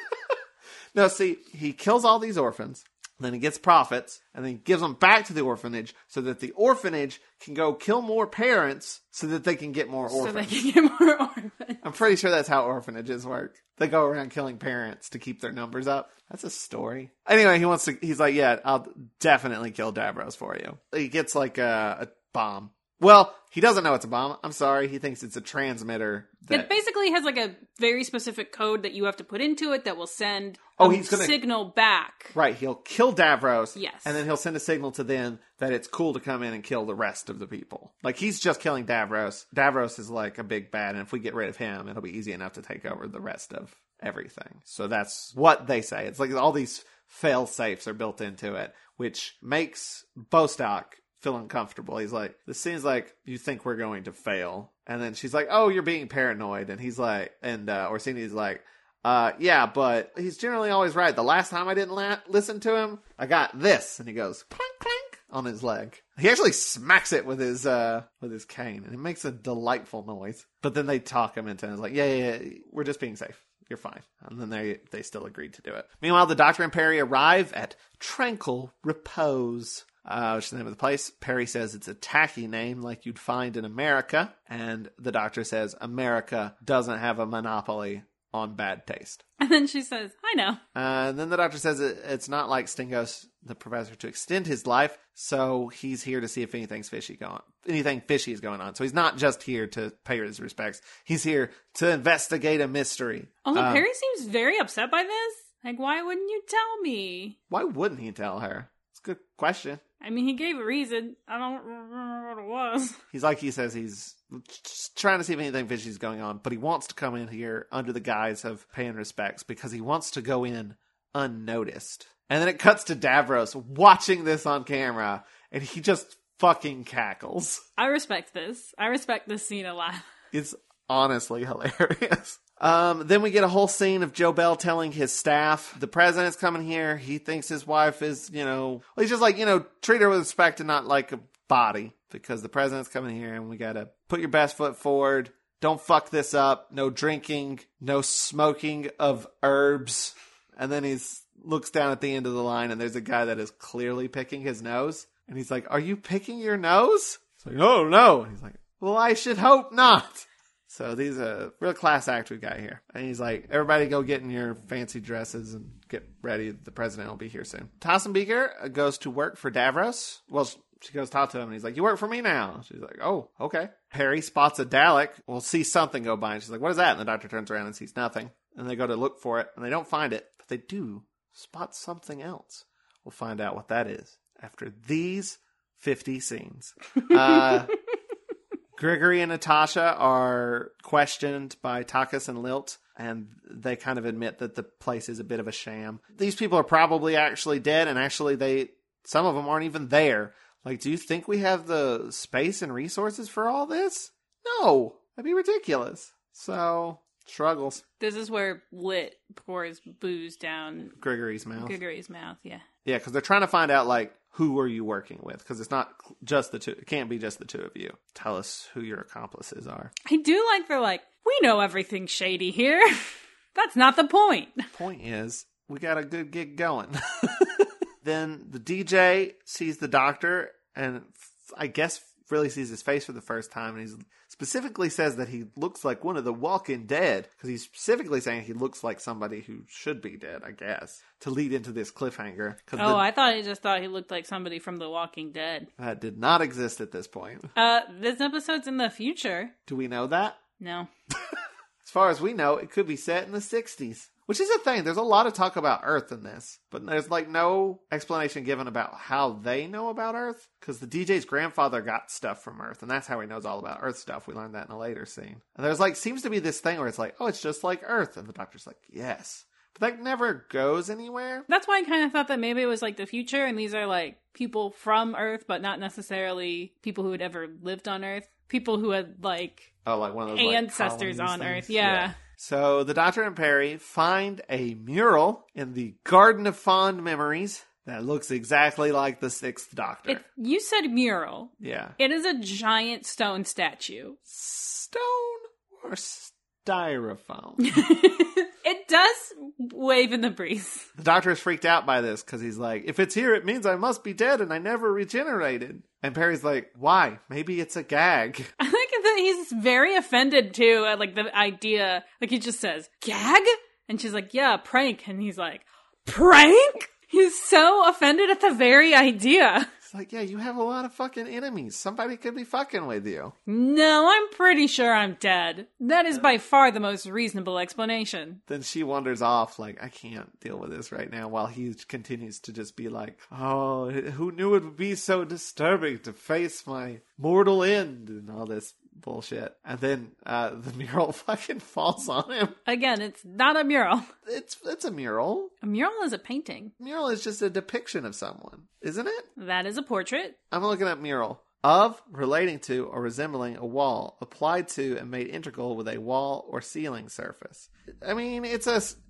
No, see, he kills all these orphans. Then he gets profits, and then he gives them back to the orphanage so that the orphanage can go kill more parents so that they can get more orphans. So they can get more orphans. I'm pretty sure that's how orphanages work. They go around killing parents to keep their numbers up. That's a story. Anyway, he's like, yeah, I'll definitely kill Davros for you. He gets like a bomb. Well, he doesn't know it's a bomb. I'm sorry. He thinks it's a transmitter. It basically has like a very specific code that you have to put into it that will send signal back. Right. He'll kill Davros. Yes. And then he'll send a signal to them that it's cool to come in and kill the rest of the people. Like, he's just killing Davros. Davros is like a big bad, and if we get rid of him, it'll be easy enough to take over the rest of everything. So that's what they say. It's like all these fail-safes are built into it, which makes Bostock feel uncomfortable. He's like, this seems like you think we're going to fail. And then she's like, oh, you're being paranoid. And he's like, and Orsini's like, yeah, but he's generally always right. The last time I didn't listen to him, I got this. And he goes, clank, clank, on his leg. He actually smacks it with his cane, and it makes a delightful noise. But then they talk him into it. It's like, yeah, we're just being safe. You're fine. And then they still agreed to do it. Meanwhile, the Doctor and Perry arrive at Tranquil Repose, which is the name of the place. Perry says it's a tacky name like you'd find in America. And the Doctor says America doesn't have a monopoly on bad taste. And then she says, I know. And then the Doctor says it's not like Stingos, the professor, to extend his life. So he's here to see if anything fishy is going on. So he's not just here to pay his respects. He's here to investigate a mystery. Although Perry seems very upset by this. Like, why wouldn't you tell me? Why wouldn't he tell her? It's a good question. I mean, he gave a reason. I don't remember what it was. He says he's just trying to see if anything fishy is going on, but he wants to come in here under the guise of paying respects because he wants to go in unnoticed. And then it cuts to Davros watching this on camera, and he just fucking cackles. I respect this. I respect this scene a lot. It's honestly hilarious. Then we get a whole scene of Joe Bell telling his staff, the president's coming here. He thinks his wife is, he's just like, treat her with respect and not like a body, because the president's coming here and we gotta put your best foot forward. Don't fuck this up. No drinking, no smoking of herbs. And then he's looks down at the end of the line, and there's a guy that is clearly picking his nose. And he's like, are you picking your nose? It's like, oh, no. And he's like, well, I should hope not. So he's a real class actor guy here. And he's like, everybody go get in your fancy dresses and get ready. The president will be here soon. Tassenbeaker goes to work for Davros. Well, she goes talk to him, and he's like, you work for me now. She's like, oh, okay. Perry spots a Dalek. We'll see something go by. And she's like, what is that? And the doctor turns around and sees nothing. And they go to look for it, and they don't find it. But they do spot something else. We'll find out what that is after these 50 scenes. Grigory and Natasha are questioned by Takas and Lilt, and they kind of admit that the place is a bit of a sham. These people are probably actually dead, and actually some of them aren't even there. Like, do you think we have the space and resources for all this? No, that'd be ridiculous. So, struggles. This is where Lit pours booze down Grigory's mouth. Yeah. Yeah, because they're trying to find out, like, who are you working with? Because it's not just the two. It can't be just the two of you. Tell us who your accomplices are. I do like they're like, we know everything's shady here. That's not the point. Point is, we got a good gig going. Then the DJ sees the doctor and I guess really sees his face for the first time. And he specifically says that he looks like one of the Walking Dead. Because he's specifically saying he looks like somebody who should be dead, I guess. To lead into this cliffhanger. I thought he looked like somebody from The Walking Dead. That did not exist at this point. This episode's in the future. Do we know that? No. As far as we know, it could be set in the 60s. Which is a thing. There's a lot of talk about Earth in this. But there's like no explanation given about how they know about Earth. Because the DJ's grandfather got stuff from Earth. And that's how he knows all about Earth stuff. We learned that in a later scene. And there's like, seems to be this thing where it's like, oh, it's just like Earth. And the doctor's like, yes. But that never goes anywhere. That's why I kind of thought that maybe it was like the future. And these are like people from Earth, but not necessarily people who had ever lived on Earth. People who had like, one of those ancestors on Earth. Yeah. So the Doctor and Perry find a mural in the Garden of Fond Memories that looks exactly like the Sixth Doctor. You said mural. Yeah. It is a giant stone statue. Stone or styrofoam? It does wave in the breeze. The Doctor is freaked out by this because he's like, if it's here, it means I must be dead and I never regenerated. And Perry's like, why? Maybe it's a gag. I think that he's very offended too at like the idea. Like he just says, gag? And she's like, yeah, prank. And he's like, prank? He's so offended at the very idea. It's like, yeah, you have a lot of fucking enemies. Somebody could be fucking with you. No, I'm pretty sure I'm dead. That is by far the most reasonable explanation. Then she wanders off like, I can't deal with this right now, while he continues to just be like, oh, who knew it would be so disturbing to face my mortal end and all this bullshit. And then the mural fucking falls on him. Again, it's not a mural. It's a mural. A mural is a painting. A mural is just a depiction of someone, isn't it? That is a portrait. I'm looking at mural. Of, relating to, or resembling a wall, applied to and made integral with a wall or ceiling surface. I mean, it's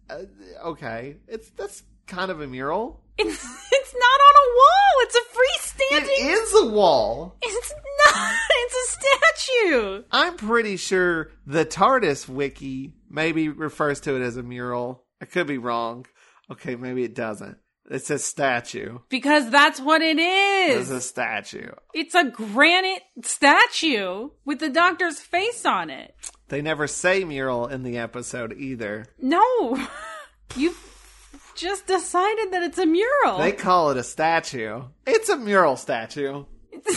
okay. That's kind of a mural. It's not on a wall. It's a freestanding. It is a wall. It's not. It's a statue. I'm pretty sure the TARDIS wiki maybe refers to it as a mural. I could be wrong. Okay, maybe it doesn't. It's a statue. Because that's what it is. It's a statue. It's a granite statue with the Doctor's face on it. They never say mural in the episode either. No. You've just decided that it's a mural. They call it a statue. It's a mural statue.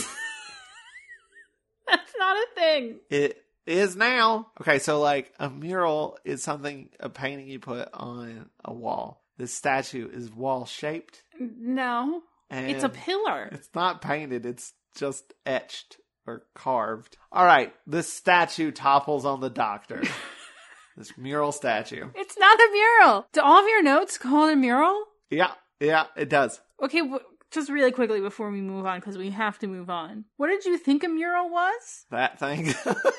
That's not a thing. It is now. Okay, so like a mural is a painting you put on a wall. This statue is wall shaped. No. It's a pillar. It's not painted. It's just etched or carved. All right. This statue topples on the Doctor. This mural statue. It's not a mural. Do all of your notes call it a mural? Yeah, it does. Okay, just really quickly before we move on, because we have to move on. What did you think a mural was? That thing.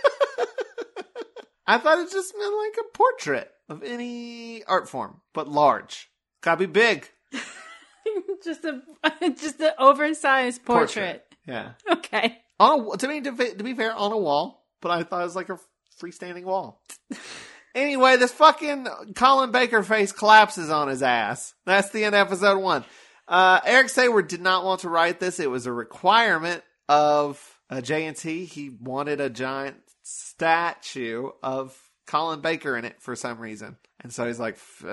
I thought it just meant like a portrait of any art form, but large. Gotta be big. just an oversized portrait. Yeah. Okay. To be fair, on a wall, but I thought it was like a freestanding wall. Anyway, this fucking Colin Baker face collapses on his ass. That's the end of episode 1. Eric Sayward did not want to write this. It was a requirement of JNT. He wanted a giant statue of Colin Baker in it for some reason. And so he's like,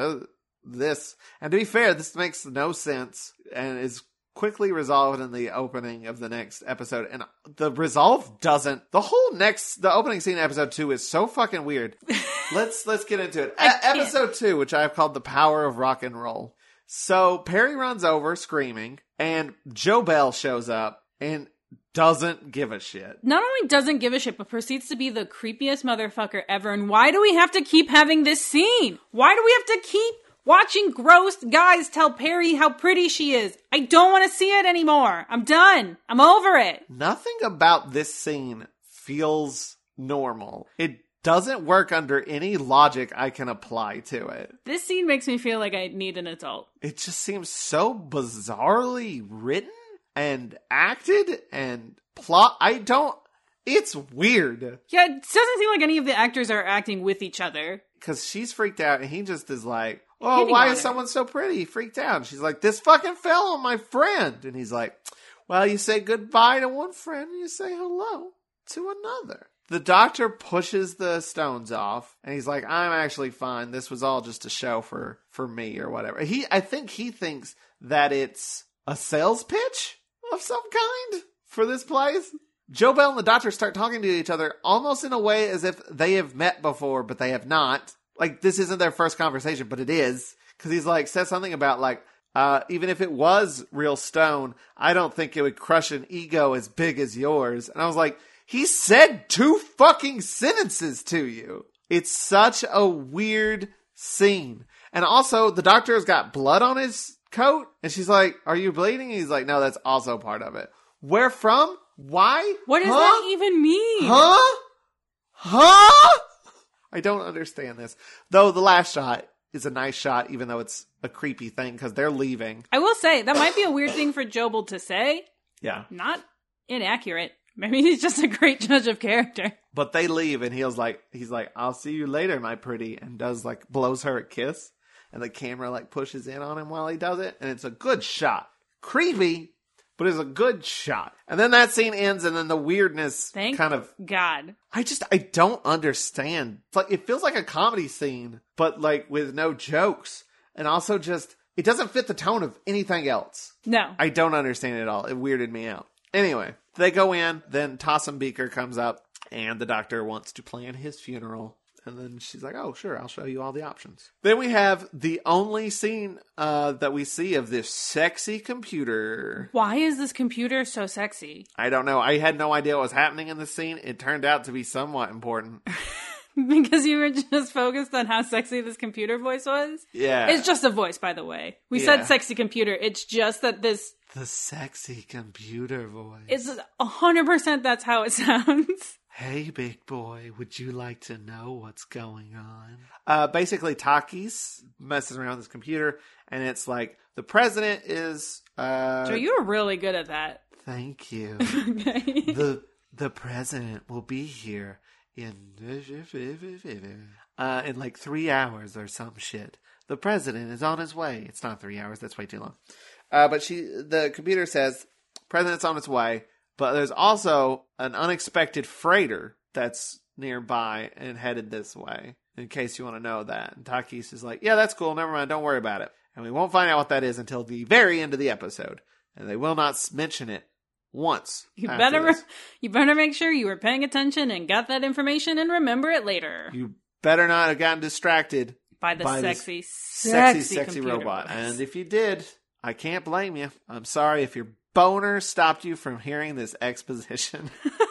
this. And to be fair, this makes no sense and is quickly resolved in the opening of the next episode. And the resolve doesn't. The opening scene in episode 2 is so fucking weird. Let's get into it. Episode 2, which I've called The Power of Rock and Roll. So Perry runs over screaming, and JoBell shows up and doesn't give a shit. Not only doesn't give a shit, but proceeds to be the creepiest motherfucker ever. And why do we have to keep having this scene? Why do we have to keep watching gross guys tell Perry how pretty she is? I don't want to see it anymore. I'm done. I'm over it. Nothing about this scene feels normal. It doesn't work under any logic I can apply to it. This scene makes me feel like I need an adult. It just seems so bizarrely written and acted and plot. It's weird. Yeah, it doesn't seem like any of the actors are acting with each other. Because she's freaked out and he just is like, oh, why is someone so pretty? He freaked out. And she's like, this fucking fell on my friend. And he's like, well, you say goodbye to one friend and you say hello to another. The doctor pushes the stones off, and he's like, I'm actually fine. This was all just a show for me or whatever. I think he thinks that it's a sales pitch of some kind for this place. JoBell and the doctor start talking to each other almost in a way as if they have met before, but they have not. Like, this isn't their first conversation, but it is. Because he's like, says something about like, even if it was real stone, I don't think it would crush an ego as big as yours. And I was like, he said 2 fucking sentences to you. It's such a weird scene. And also, the doctor has got blood on his coat. And she's like, are you bleeding? And he's like, no, that's also part of it. Where from? Why? What does that even mean? Huh? I don't understand this. Though the last shot is a nice shot, even though it's a creepy thing, because they're leaving. I will say, that might be a weird thing for JoBell to say. Yeah. Not inaccurate. Maybe he's just a great judge of character. But they leave, and he's like, I'll see you later, my pretty, and blows her a kiss, and the camera pushes in on him while he does it, and it's a good shot. Creepy, but it's a good shot. And then that scene ends, and then the weirdness God. I don't understand. It's it feels like a comedy scene, but with no jokes, and also it doesn't fit the tone of anything else. No. I don't understand it at all. It weirded me out. Anyway, they go in, then Tossum Beaker comes up, and the doctor wants to plan his funeral. And then she's like, oh, sure, I'll show you all the options. Then we have the only scene that we see of this sexy computer. Why is this computer so sexy? I don't know. I had no idea what was happening in this scene. It turned out to be somewhat important. Because you were just focused on how sexy this computer voice was? Yeah. It's just a voice, by the way. We said sexy computer. It's just that this... The sexy computer voice. It's 100% that's how it sounds. Hey, big boy, would you like to know what's going on? Basically, Taki's messes around with this computer, and it's like, the president is... Joe, you were really good at that. Thank you. Okay. The president will be here in 3 hours or some shit. The president is on his way. It's not 3 hours. That's way too long. But the computer says, president's on its way. But there's also an unexpected freighter that's nearby and headed this way, in case you want to know that. And Takis is like, yeah, that's cool. Never mind. Don't worry about it. And we won't find out what that is until the very end of the episode. And they will not mention it once. You better make sure you were paying attention and got that information and remember it later. You better not have gotten distracted by the sexy robot. Voice. And if you did, I can't blame you. I'm sorry if your boner stopped you from hearing this exposition.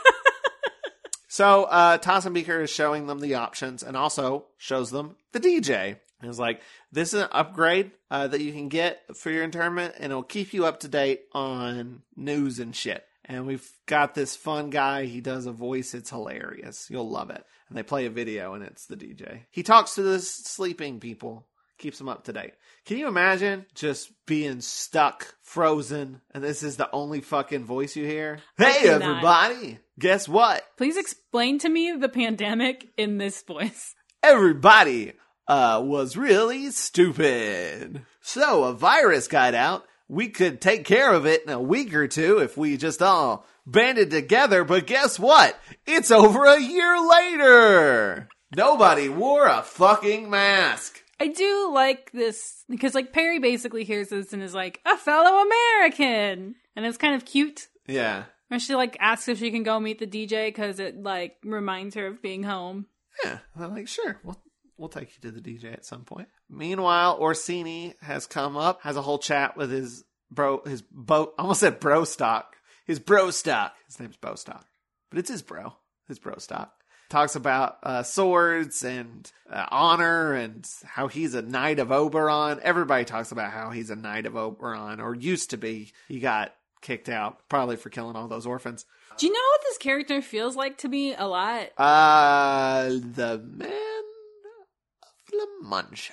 So Tossum Beaker is showing them the options and also shows them the DJ. And it's like, this is an upgrade that you can get for your internment, and it'll keep you up to date on news and shit. And we've got this fun guy. He does a voice. It's hilarious. You'll love it. And they play a video, and it's the DJ. He talks to the sleeping people, keeps them up to date. Can you imagine just being stuck, frozen, and this is the only fucking voice you hear? Hey, everybody! Guess what? Please explain to me the pandemic in this voice. everybody was really stupid. So a virus got out. We could take care of it in a week or two if we just all banded together. But guess what? It's over a year later. Nobody wore a fucking mask. I do like this because, like, Perry basically hears this and is like, a fellow American. And it's kind of cute. Yeah. And she, like, asks if she can go meet the DJ because it, like, reminds her of being home. Yeah. I'm like, sure. We'll take you to the DJ at some point. Meanwhile, Orsini has come up, has a whole chat with his almost said Brostock. His Brostock. His name's Bostock. But it's his Brostock. Talks about swords and honor and how he's a knight of Oberon. Everybody talks about how he's a knight of Oberon, or used to be. He got kicked out, probably for killing all those orphans. Do you know what this character feels like to me a lot? The Man of La Mancha.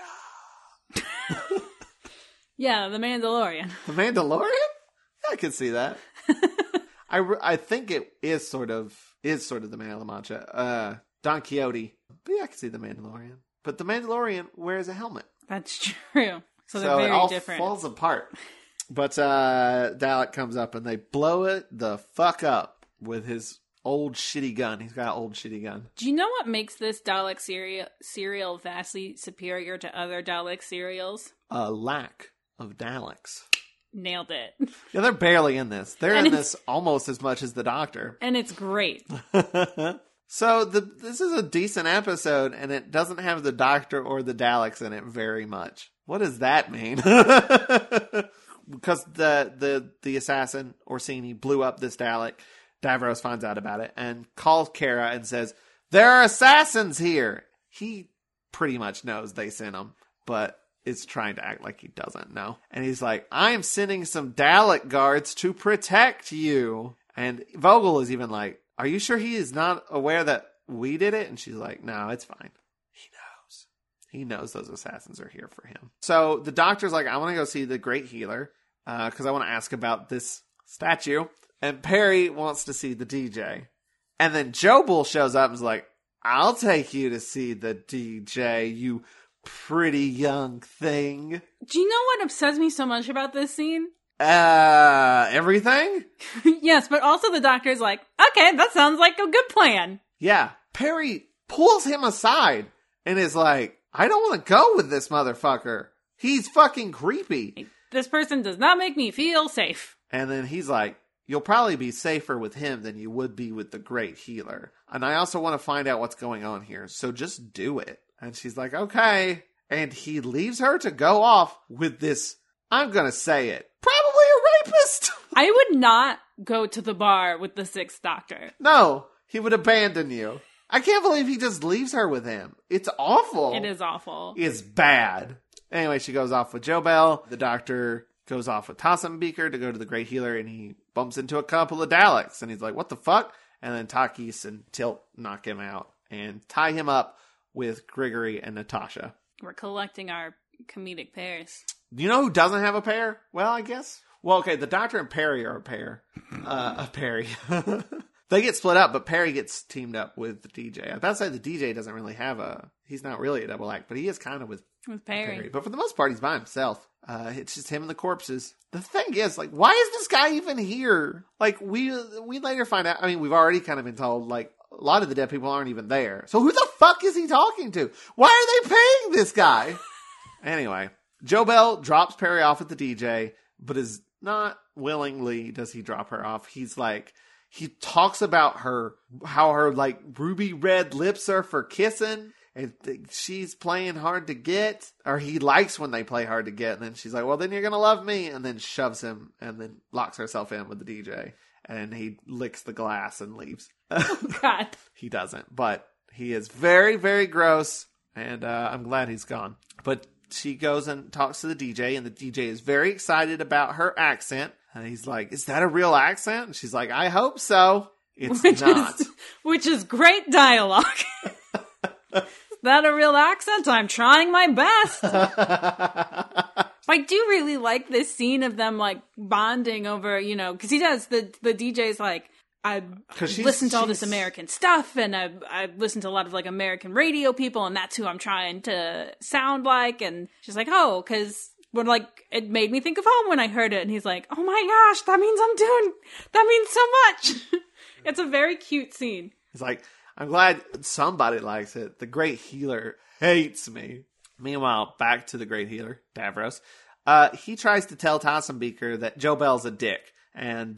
Yeah, the Mandalorian. The Mandalorian? I can see that. I think it is sort of the Man of La Mancha. Don Quixote. But yeah, I can see the Mandalorian. But the Mandalorian wears a helmet. That's true. So they're very it all different. Falls apart. But Dalek comes up and they blow it the fuck up with his old shitty gun. He's got an old shitty gun. Do you know what makes this Dalek serial vastly superior to other Dalek serials? A lack of Daleks. Nailed it. Yeah, they're barely in this. They're in this almost as much as the Doctor. And it's great. So this is a decent episode, and it doesn't have the Doctor or the Daleks in it very much. What does that mean? Because the assassin, Orsini, blew up this Dalek. Davros finds out about it and calls Kara and says, there are assassins here. He pretty much knows they sent him, but is trying to act like he doesn't know. And he's like, I'm sending some Dalek guards to protect you. And Vogel is even like, are you sure he is not aware that we did it? And she's like, no, it's fine. He knows those assassins are here for him. So the Doctor's like, I want to go see the Great Healer because I want to ask about this statue. And Perry wants to see the DJ. And then Jobel shows up and is like, I'll take you to see the DJ, you pretty young thing. Do you know what upsets me so much about this scene? Everything? Yes, but also the Doctor's like, okay, that sounds like a good plan. Yeah. Perry pulls him aside and is like, I don't want to go with this motherfucker. He's fucking creepy. This person does not make me feel safe. And then he's like, you'll probably be safer with him than you would be with the Great Healer. And I also want to find out what's going on here. So just do it. And she's like, okay. And he leaves her to go off with this, I'm going to say it, probably a rapist. I would not go to the bar with the Sixth Doctor. No, he would abandon you. I can't believe he just leaves her with him. It's awful. It is awful. It's bad. Anyway, she goes off with Jobel. The Doctor goes off with Tassenbeaker to go to the Great Healer, and he bumps into a couple of Daleks. And he's like, what the fuck? And then Takis and Tilt knock him out and tie him up with Grigory and Natasha. We're collecting our comedic pairs. Do you know who doesn't have a pair? Well, I guess. Well, okay, the Doctor and Perry are a pair. Perry. They get split up, but Perry gets teamed up with the DJ. I was about to say the DJ doesn't really have he's not really a double act, but he is kind of with Perry. But for the most part, he's by himself. It's just him and the corpses. The thing is, like, why is this guy even here? Like, we later find out, I mean, we've already kind of been told, like, a lot of the dead people aren't even there. So who the fuck is he talking to? Why are they paying this guy? Anyway, Jobel drops Perry off at the DJ, but is not willingly does he drop her off. He's like, he talks about how her, like, ruby red lips are for kissing. And she's playing hard to get, or he likes when they play hard to get. And then she's like, well, then you're going to love me. And then shoves him and then locks herself in with the DJ. And he licks the glass and leaves. Oh, God. He doesn't, but he is very, very gross. And I'm glad he's gone. But she goes and talks to the DJ, and the DJ is very excited about her accent. And he's like, is that a real accent? And she's like, I hope so. It's not. Which is great dialogue. Is that a real accent? I'm trying my best. I do really like this scene of them, like, bonding over, you know, because he does, the DJ's like, I listened to all this American stuff, and I listened to a lot of like American radio people, and that's who I'm trying to sound like. And she's like, oh, because it made me think of home when I heard it. And he's like, oh my gosh, that means so much. It's a very cute scene. He's like, I'm glad somebody likes it. The great healer hates me. Meanwhile, back to the great healer, Davros. He tries to tell Tassenbeaker that Jor-Bel's a dick. And,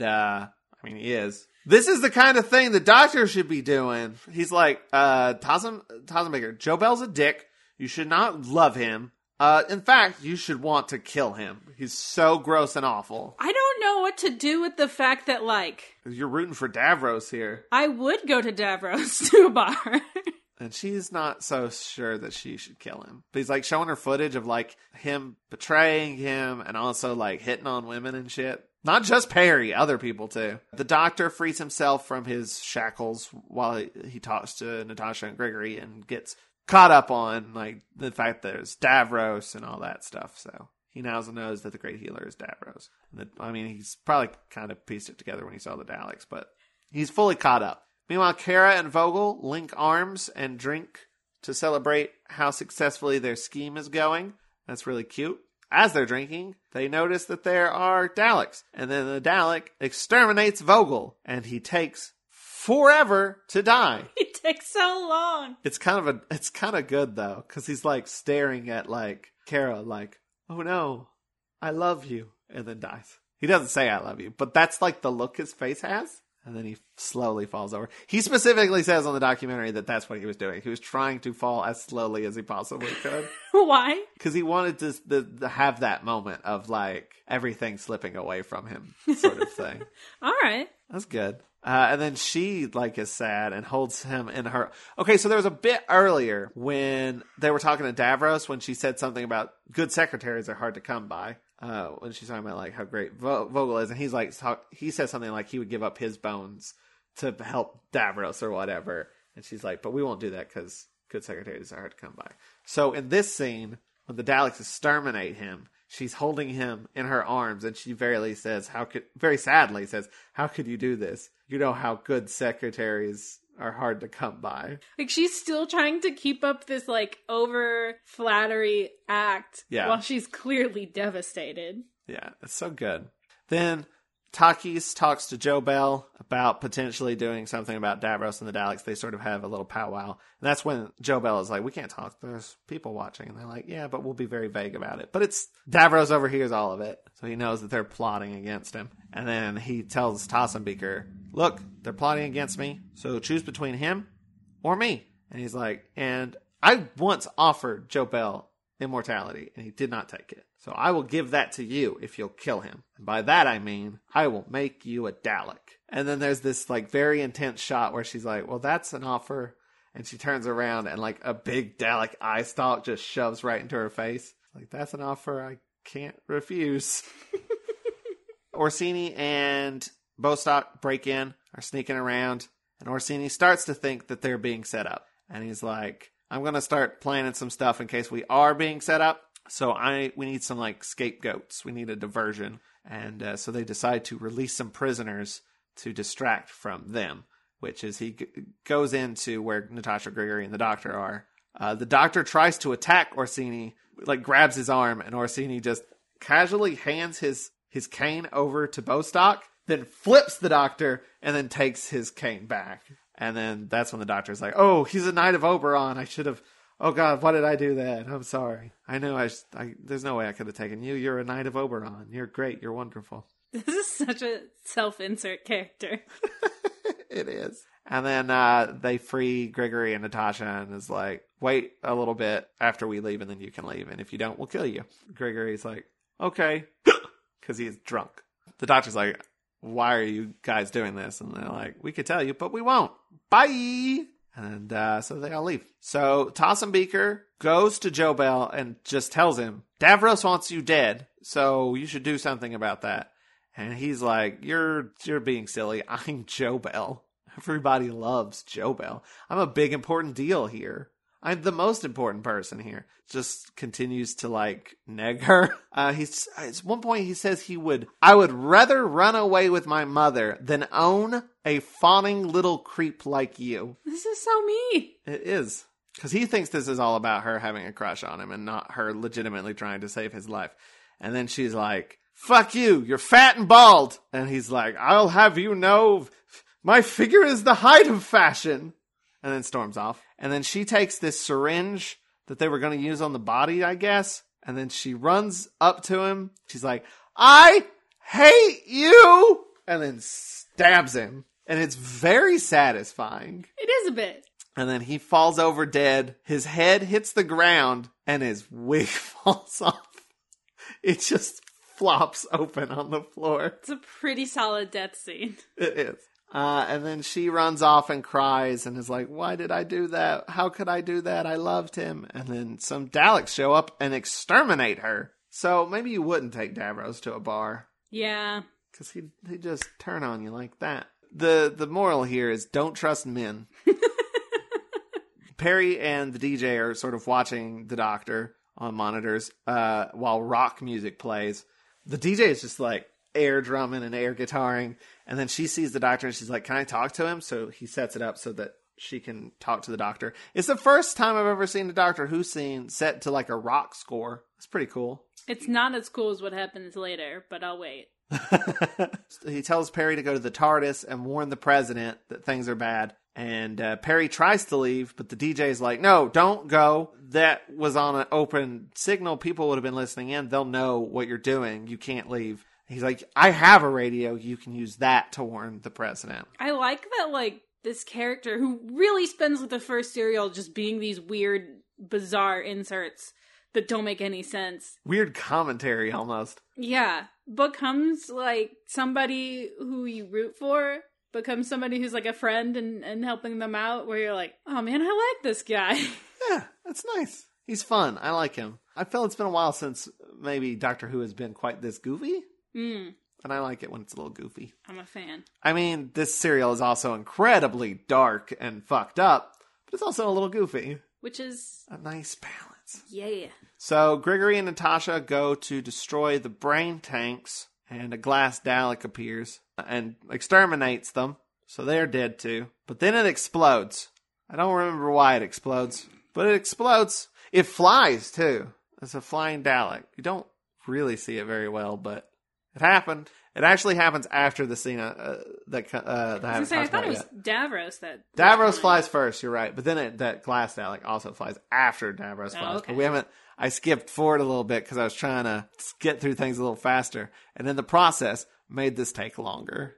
he is. This is the kind of thing the doctor should be doing. He's like, Tassenbeaker, Jor-Bel's a dick. You should not love him. In fact, you should want to kill him. He's so gross and awful. I don't know what to do with the fact that, you're rooting for Davros here. I would go to Davros to a bar. And she's not so sure that she should kill him. But he's, showing her footage of, him betraying him and also, hitting on women and shit. Not just Perry, other people, too. The doctor frees himself from his shackles while he talks to Natasha and Gregory and gets caught up on, the fact that there's Davros and all that stuff. So he now knows that the great healer is Davros. He's probably kind of pieced it together when he saw the Daleks, but he's fully caught up. Meanwhile, Kara and Vogel link arms and drink to celebrate how successfully their scheme is going. That's really cute. As they're drinking, they notice that there are Daleks. And then the Dalek exterminates Vogel. And he takes forever to die. It takes so long. It's kind of good, though. Because he's, staring at, Kara, oh no, I love you. And then dies. He doesn't say I love you. But that's, the look his face has. And then he slowly falls over. He specifically says on the documentary that that's what he was doing. He was trying to fall as slowly as he possibly could. Why? Because he wanted to have that moment of, everything slipping away from him sort of thing. All right. That's good. And then she, is sad and holds him in her... Okay, so there was a bit earlier when they were talking to Davros when she said something about good secretaries are hard to come by. When she's talking about how great Vogel is, and he's he says something like he would give up his bones to help Davros or whatever, and she's like, but we won't do that because good secretaries are hard to come by. So in this scene, when the Daleks exterminate him, she's holding him in her arms, and she very sadly says, how could you do this? You know how good secretaries are hard to come by. She's still trying to keep up this over flattery act while she's clearly devastated. Yeah, it's so good. Then Takis talks to Jor-Bel about potentially doing something about Davros and the Daleks. They sort of have a little powwow. And that's when Jor-Bel is like, we can't talk. There's people watching. And they're like, yeah, but we'll be very vague about it. But it's Davros overhears all of it. So he knows that they're plotting against him. And then he tells Tassenbeaker, look, they're plotting against me. So choose between him or me. And he's like, and I once offered Jor-Bel immortality, and he did not take it. So I will give that to you if you'll kill him. And by that I mean, I will make you a Dalek. And then there's this very intense shot where she's like, well, that's an offer. And she turns around and a big Dalek eye stalk just shoves right into her face. That's an offer I can't refuse. Orsini and Bostock break in, are sneaking around, and Orsini starts to think that they're being set up. And he's like, I'm going to start planning some stuff in case we are being set up. So we need some scapegoats. We need a diversion. And so they decide to release some prisoners to distract from them, which is he goes into where Natasha, Gregory, and the doctor are. The doctor tries to attack Orsini, grabs his arm, and Orsini just casually hands his cane over to Bostock, then flips the doctor, and then takes his cane back. And then that's when the doctor's like, oh, he's a Knight of Oberon. I should have... Oh, God, why did I do that? I'm sorry. I know there's no way I could have taken you. You're a Knight of Oberon. You're great. You're wonderful. This is such a self-insert character. It is. And then they free Gregory and Natasha and is like, wait a little bit after we leave and then you can leave. And if you don't, we'll kill you. Gregory's like, okay. Because he's drunk. The doctor's like, why are you guys doing this? And they're like, we could tell you, but we won't. Bye! And so they all leave. So Tassenbeaker goes to Jor-Bel and just tells him, Davros wants you dead, so you should do something about that. And he's like, you're being silly. I'm Jor-Bel. Everybody loves Jor-Bel. I'm a big important deal here. I'm the most important person here. Just continues to like neg her. At one point he says I would rather run away with my mother than own a fawning little creep like you. This is so mean. It is. Because he thinks this is all about her having a crush on him and not her legitimately trying to save his life. And then she's like, fuck you, you're fat and bald. And he's like, I'll have you know, my figure is the height of fashion. And then storms off. And then she takes this syringe that they were going to use on the body, I guess. And then she runs up to him. She's like, I hate you. And then stabs him. And it's very satisfying. It is a bit. And then he falls over dead. His head hits the ground and his wig falls off. It just flops open on the floor. It's a pretty solid death scene. It is. And then she runs off and cries and is like, why did I do that? How could I do that? I loved him. And then some Daleks show up and exterminate her. So maybe you wouldn't take Davros to a bar. Yeah. Because he'd just turn on you like that. The moral here is don't trust men. Perry and the DJ are sort of watching the Doctor on monitors while rock music plays. The DJ is just like air drumming and air guitaring. And then she sees the Doctor and she's like, can I talk to him? So he sets it up so that she can talk to the Doctor. It's the first time I've ever seen a Doctor Who scene set to like a rock score. It's pretty cool. It's not as cool as what happens later, but I'll wait. He tells Perry to go to the TARDIS and warn the president that things are bad. And Perry tries to leave, but the DJ is like, no, don't go. That was on an open signal. People would have been listening in. They'll know what you're doing. You can't leave. He's like, I have a radio. You can use that to warn the president. I like that, like, this character who really spends with the first serial just being these weird, bizarre inserts that don't make any sense. Weird commentary, almost. Yeah. Becomes, like, somebody who you root for. Becomes somebody who's, like, a friend and helping them out. Where you're like, oh, man, I like this guy. Yeah, that's nice. He's fun. I like him. I feel it's been a while since maybe Doctor Who has been quite this goofy. And I like it when it's a little goofy. I'm a fan. I mean, this serial is also incredibly dark and fucked up, but it's also a little goofy. Which is a nice balance. Yeah. So Gregory and Natasha go to destroy the brain tanks, and a glass Dalek appears and exterminates them. So they're dead too. But then it explodes. I don't remember why it explodes, but it explodes. It flies too. It's a flying Dalek. You don't really see it very well, but it happened. It actually happens after the scene that I thought it was Davros that... Davros flies first, you're right. But then that glass Dalek also flies after Davros flies. Okay. But I skipped forward a little bit because I was trying to get through things a little faster. And in the process, made this take longer.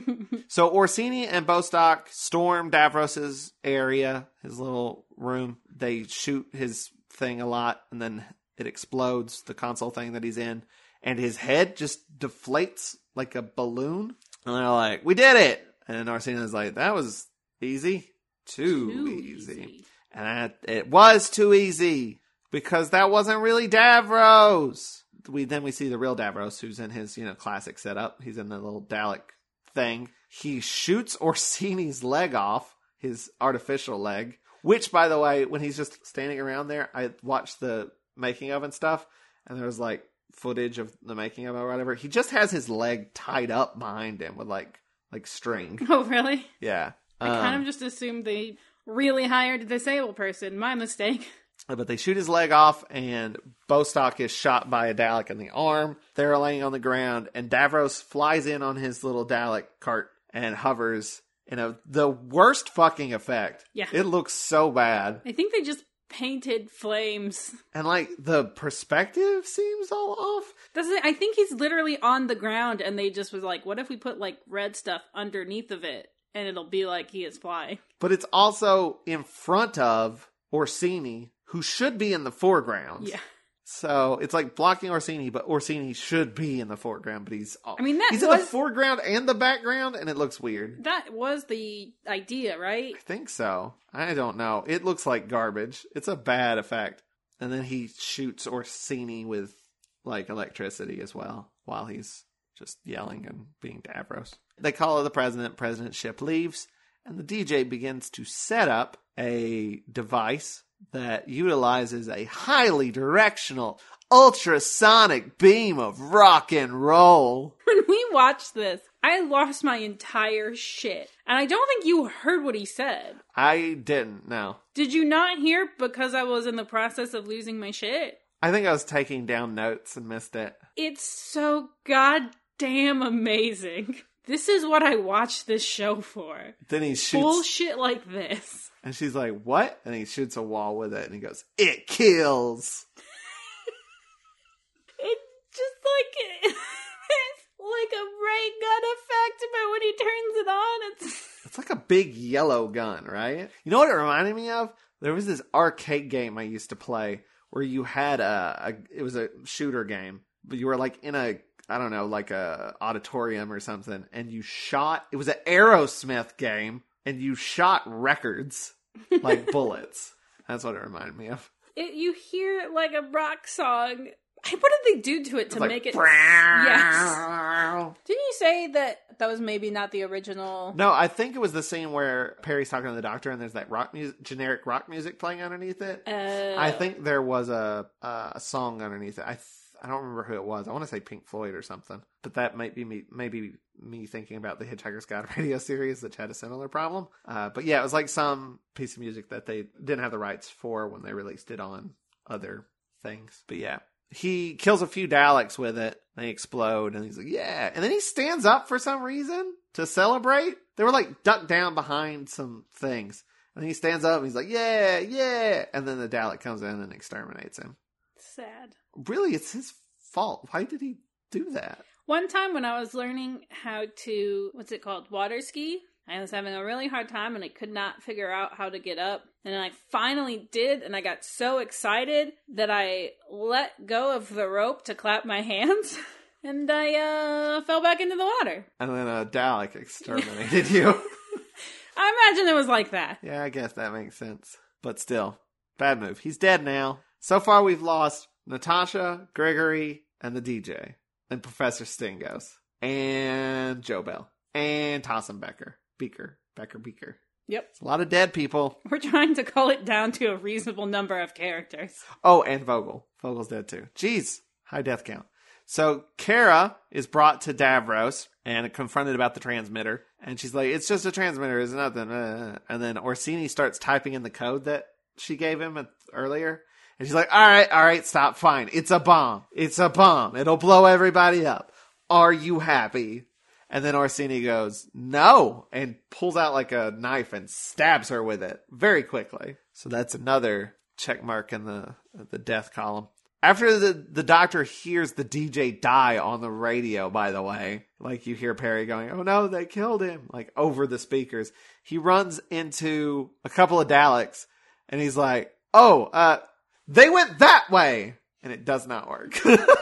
So Orsini and Bostock storm Davros's area, his little room. They shoot his thing a lot, and then it explodes, the console thing that he's in. And his head just deflates like a balloon. And they're like, we did it! And Orsini's like, that was easy. Too easy. And it was too easy. Because that wasn't really Davros. Then we see the real Davros, who's in his, classic setup. He's in the little Dalek thing. He shoots Orsini's leg off, his artificial leg. Which, by the way, when he's just standing around there, I watched the making of and stuff. And there was like footage of the making of it or whatever. He just has his leg tied up behind him with like string. Oh, really? Yeah. I kind of just assumed they really hired a disabled person. My mistake. But they shoot his leg off, and Bostock is shot by a Dalek in the arm. They're laying on the ground, and Davros flies in on his little Dalek cart and hovers in the worst fucking effect. Yeah. It looks so bad. I think they just painted flames. And, the perspective seems all off. I think he's literally on the ground, and they just was like, what if we put, red stuff underneath of it, and it'll be like he is flying. But it's also in front of Orsini, who should be in the foreground. Yeah. So it's like blocking Orsini, but Orsini should be in the foreground, but he's in the foreground and the background, and it looks weird. That was the idea, right? I think so. I don't know. It looks like garbage. It's a bad effect. And then he shoots Orsini with electricity as well, while he's just yelling and being Davros. They call the president. President's ship leaves, and the DJ begins to set up a device that utilizes a highly directional ultrasonic beam of rock and roll. When we watched this, I lost my entire shit. And I don't think you heard what he said. I didn't, no. Did you not hear because I was in the process of losing my shit? I think I was taking down notes and missed it. It's so goddamn amazing. This is what I watched this show for. Then he shoots bullshit like this. And she's like, what? And he shoots a wall with it and he goes, it kills. It's just like it's like a ray gun effect, but when he turns it on, it's like a big yellow gun, right? You know what it reminded me of? There was this arcade game I used to play where you had it was a shooter game, but you were like in a, I don't know, like a auditorium or something, and you shot, it was an Aerosmith game, and you shot records like bullets. That's what it reminded me of. You hear like a rock song. What did they do to it to make it? Yes. Didn't you say that was maybe not the original? No, I think it was the scene where Perry's talking to the doctor and there's that rock music, generic rock music playing underneath it. I think there was a song underneath it. I don't remember who it was. I want to say Pink Floyd or something. But that might be me thinking about the Hitchhiker's Guide to Radio series, which had a similar problem. But yeah, it was like some piece of music that they didn't have the rights for when they released it on other things. But yeah. He kills a few Daleks with it. They explode, and he's like, yeah. And then he stands up for some reason to celebrate. They were like ducked down behind some things. And he stands up, and he's like, yeah, yeah. And then the Dalek comes in and exterminates him. Sad. Really, it's his fault. Why did he do that? One time when I was learning how to, what's it called, water ski, I was having a really hard time and I could not figure out how to get up. And I finally did, and I got so excited that I let go of the rope to clap my hands, and I fell back into the water. And then a Dalek exterminated you. I imagine it was like that. Yeah, I guess that makes sense. But still, bad move. He's dead now. So far we've lost Natasha, Gregory, and the DJ, and Professor Stingos, and Joe Bell, and Tassim Becker. Beaker. Yep. It's a lot of dead people. We're trying to cull it down to a reasonable number of characters. Oh, and Vogel. Vogel's dead too. Jeez. High death count. So Kara is brought to Davros and confronted about the transmitter. And she's like, it's just a transmitter. It's nothing. And then Orsini starts typing in the code that she gave him earlier. And she's like, all right, stop. Fine. It's a bomb. It'll blow everybody up. Are you happy? And then Orsini goes, no, and pulls out like a knife and stabs her with it very quickly. So that's another check mark in the death column. After the doctor hears the DJ die on the radio, by the way, like you hear Perry going, oh no, they killed him, like over the speakers. He runs into a couple of Daleks and he's like, they went that way. And it does not work.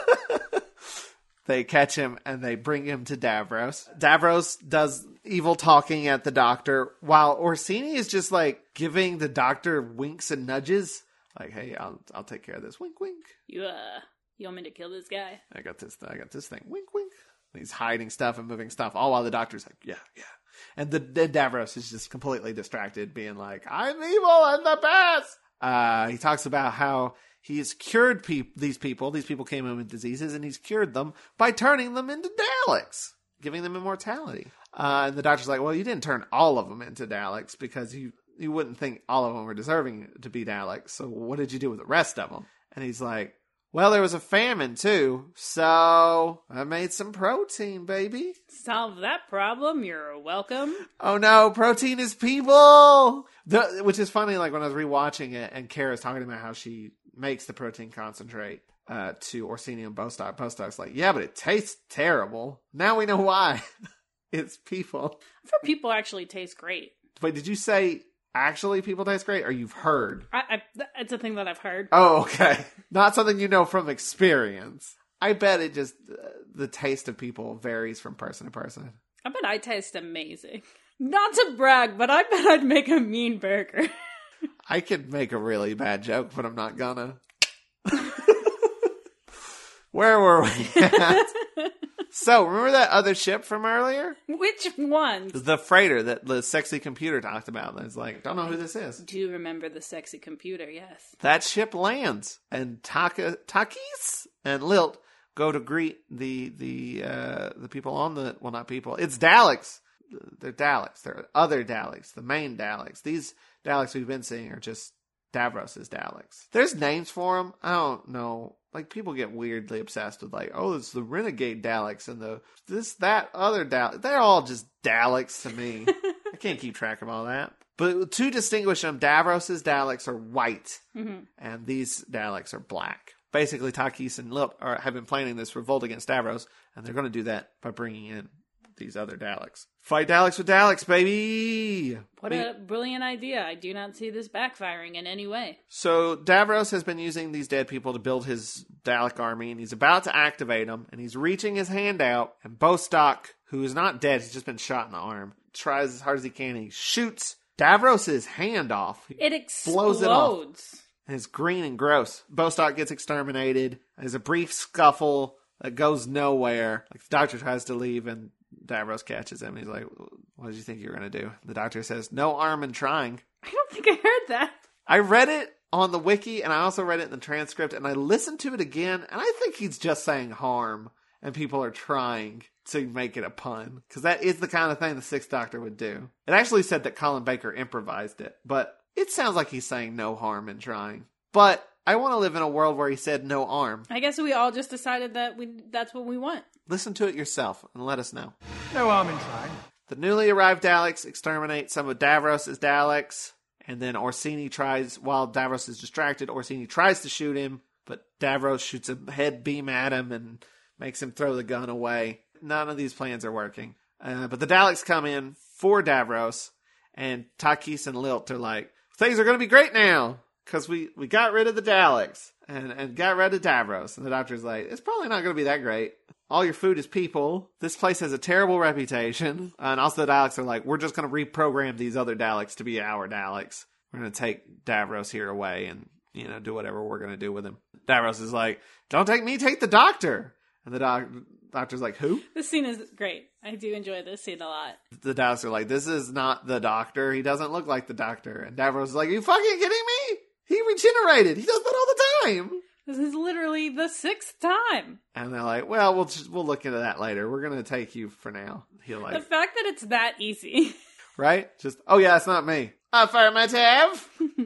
They catch him and they bring him to Davros. Davros does evil talking at the doctor while Orsini is just like giving the doctor winks and nudges. Like, hey, I'll take care of this. Wink, wink. You want me to kill this guy? I got this thing. Wink, wink. And he's hiding stuff and moving stuff, all while the doctor's like, yeah. And the Davros is just completely distracted, being like, I'm evil and the best. He talks about how he's cured these people. These people came in with diseases, and he's cured them by turning them into Daleks, giving them immortality. And the doctor's like, well, you didn't turn all of them into Daleks because you wouldn't think all of them were deserving to be Daleks. So what did you do with the rest of them? And he's like, well, there was a famine too, so I made some protein, baby. Solve that problem, you're welcome. Oh no, protein is people! Which is funny, like when I was rewatching it and Kara's talking about how she makes the protein concentrate to Orsini and Bostock. Bostock's like, yeah, but it tastes terrible. Now we know why. It's people. For people actually taste great. Wait, did you say actually people taste great, or you've heard? It's a thing that I've heard. Oh, okay. Not something you know from experience. I bet it just, the taste of people varies from person to person. I bet I taste amazing. Not to brag, but I bet I'd make a mean burger. I could make a really bad joke, but I'm not gonna. Where were we at? So, remember that other ship from earlier? Which one? The freighter that the sexy computer talked about. It's like, don't know who this is. Do you remember the sexy computer? Yes. That ship lands, and Takis and Lilt go to greet the people on the, well, not people, it's Daleks. They're Daleks. They're other Daleks, the main Daleks. These Daleks we've been seeing are just Davros' Daleks. There's names for them. I don't know. Like, people get weirdly obsessed with, like, oh, it's the Renegade Daleks and that other Dalek. They're all just Daleks to me. I can't keep track of all that. But to distinguish them, Davros' Daleks are white, and these Daleks are black. Basically, Takis and Lilt have been planning this revolt against Davros, and they're going to do that by bringing in these other Daleks. Fight Daleks with Daleks, baby! What a brilliant idea. I do not see this backfiring in any way. So Davros has been using these dead people to build his Dalek army, and he's about to activate them, and he's reaching his hand out, and Bostock, who is not dead, he's just been shot in the arm, tries as hard as he can, and he shoots Davros' hand off. It explodes. Blows it off. And it's green and gross. Bostock gets exterminated. There's a brief scuffle that goes nowhere. Like, the doctor tries to leave, and Davros catches him. He's like, what did you think you were going to do? The doctor says, no harm in trying. I don't think I heard that. I read it on the wiki, and I also read it in the transcript, and I listened to it again, and I think he's just saying harm, and people are trying to make it a pun. Because that is the kind of thing the Sixth Doctor would do. It actually said that Colin Baker improvised it, but it sounds like he's saying no harm in trying. But I want to live in a world where he said no harm. I guess we all just decided that that's what we want. Listen to it yourself and let us know. No harm in trying. The newly arrived Daleks exterminate some of Davros' Daleks, and then Orsini tries, while Davros is distracted, Orsini tries to shoot him, but Davros shoots a head beam at him and makes him throw the gun away. None of these plans are working. But the Daleks come in for Davros, and Takis and Lilt are like, things are going to be great now, because we got rid of the Daleks and got rid of Davros. And the doctor's like, it's probably not going to be that great. All your food is people. This place has a terrible reputation. And also the Daleks are like, we're just going to reprogram these other Daleks to be our Daleks. We're going to take Davros here away and, do whatever we're going to do with him. Davros is like, don't take me, take the doctor. And the doctor's like, who? This scene is great. I do enjoy this scene a lot. The Daleks are like, this is not the doctor. He doesn't look like the doctor. And Davros is like, are you fucking kidding me? He regenerated. He does that all the time. This is literally the 6th time. And they're like, well, we'll look into that later. We're going to take you for now. He'll like, the fact that it's that easy. Right? Just, oh yeah, it's not me. Affirmative.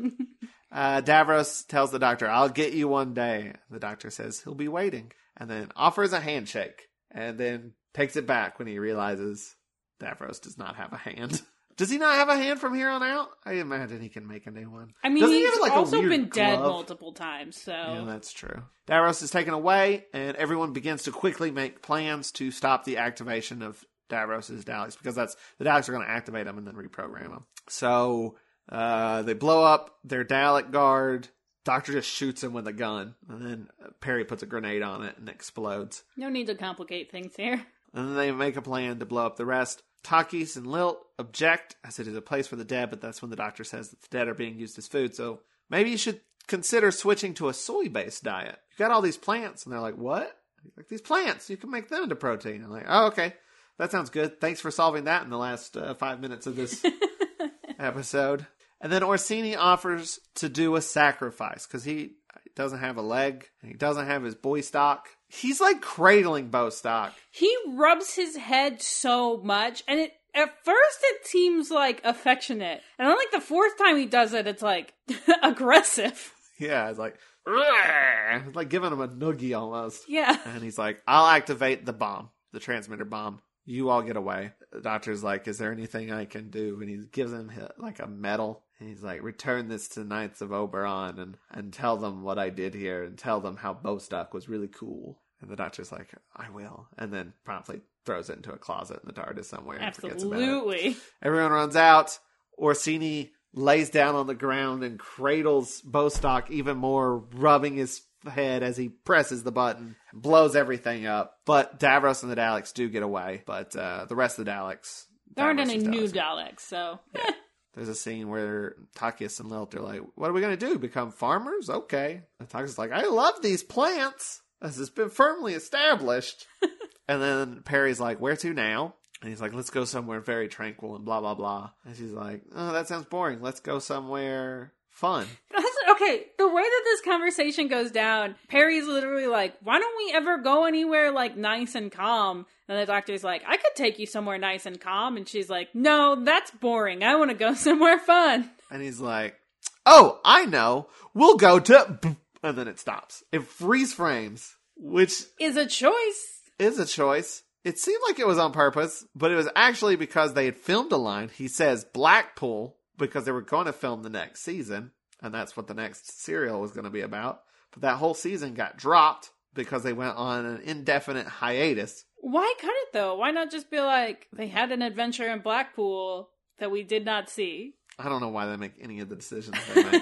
Davros tells the doctor, I'll get you one day. The doctor says he'll be waiting. And then offers a handshake. And then takes it back when he realizes Davros does not have a hand. Does he not have a hand from here on out? I imagine he can make a new one. I mean, he's also been dead multiple times, so... Yeah, that's true. Davros is taken away, and everyone begins to quickly make plans to stop the activation of Davros' Daleks, because the Daleks are going to activate them and then reprogram them. So, they blow up their Dalek guard. Doctor just shoots him with a gun, and then Perry puts a grenade on it and it explodes. No need to complicate things here. And then they make a plan to blow up the rest. Takis and Lilt object, as it is a place for the dead, but that's when the doctor says that the dead are being used as food. So maybe you should consider switching to a soy-based diet. You got all these plants, and they're like, what? Like, these plants, you can make them into protein. I'm like, oh, okay. That sounds good. Thanks for solving that in the last 5 minutes of this episode. And then Orsini offers to do a sacrifice, because he doesn't have a leg, and he doesn't have his Bostock. He's like cradling Bostock. He rubs his head so much, and at first it seems like affectionate. And then like the 4th time he does it, it's like aggressive. Yeah, it's like, it's like giving him a noogie almost. Yeah. And he's like, I'll activate the bomb, the transmitter bomb. You all get away. The doctor's like, is there anything I can do? And he gives him like a medal. And he's like, return this to Knights of Oberon and tell them what I did here and tell them how Bostock was really cool. And the doctor's like, I will. And then promptly throws it into a closet in the TARDIS somewhere. Absolutely. Everyone runs out. Orsini lays down on the ground and cradles Bostock even more, rubbing his head as he presses the button, blows everything up. But Davros and the Daleks do get away. But the rest of the Daleks... There aren't any new Daleks, so... Yeah. There's a scene where Takis and Lilt are like, what are we going to do? Become farmers? Okay. And Takis is like, I love these plants, as has been firmly established. And then Perry's like, where to now? And he's like, let's go somewhere very tranquil and blah, blah, blah. And she's like, oh, that sounds boring. Let's go somewhere fun. Okay, the way that this conversation goes down, Perry's literally like, why don't we ever go anywhere like nice and calm? And the doctor's like, I could take you somewhere nice and calm. And she's like, no, that's boring. I want to go somewhere fun. And he's like, oh, I know. We'll go to... And then it stops. It freeze frames, which... is a choice. It seemed like it was on purpose, but it was actually because they had filmed a line. He says Blackpool because they were going to film the next season, and that's what the next serial was going to be about. But that whole season got dropped because they went on an indefinite hiatus. Why cut it, though? Why not just be like, they had an adventure in Blackpool that we did not see? I don't know why they make any of the decisions they make.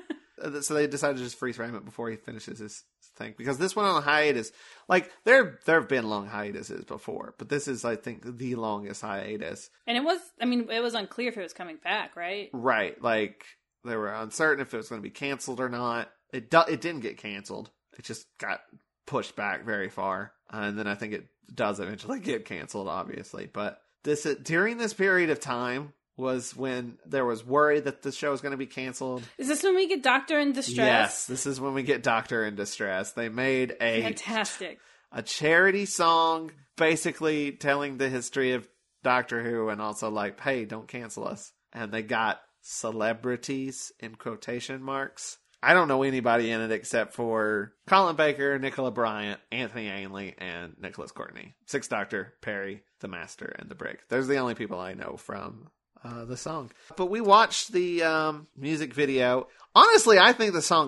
So they decided to just freeze frame it before he finishes his thing. Because this went on a hiatus. Like, there have been long hiatuses before. But this is, I think, the longest hiatus. And it was unclear if it was coming back, right? Right. Like, they were uncertain if it was going to be canceled or not. It didn't get canceled. It just got pushed back very far. And then I think it does eventually get canceled, obviously. But during this period of time... was when there was worry that the show was going to be canceled. Is this when we get Doctor in Distress? Yes, this is when we get Doctor in Distress. They made a charity song basically telling the history of Doctor Who and also like, hey, don't cancel us. And they got celebrities in quotation marks. I don't know anybody in it except for Colin Baker, Nicola Bryant, Anthony Ainley, and Nicholas Courtney. Sixth Doctor, Perry, the Master, and the Brig. Those are the only people I know from... the song. But we watched the music video. Honestly, I think the song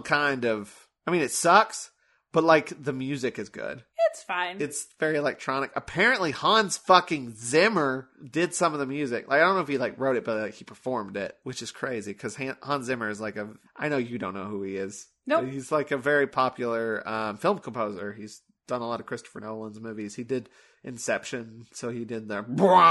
it sucks, but like the music is good. It's fine. It's very electronic. Apparently Hans fucking Zimmer did some of the music. Like, I don't know if he like wrote it, but like he performed it, which is crazy because Hans Zimmer is like I know you don't know who he is. Nope. He's like a very popular film composer. He's done a lot of Christopher Nolan's movies. He did Inception, so he did the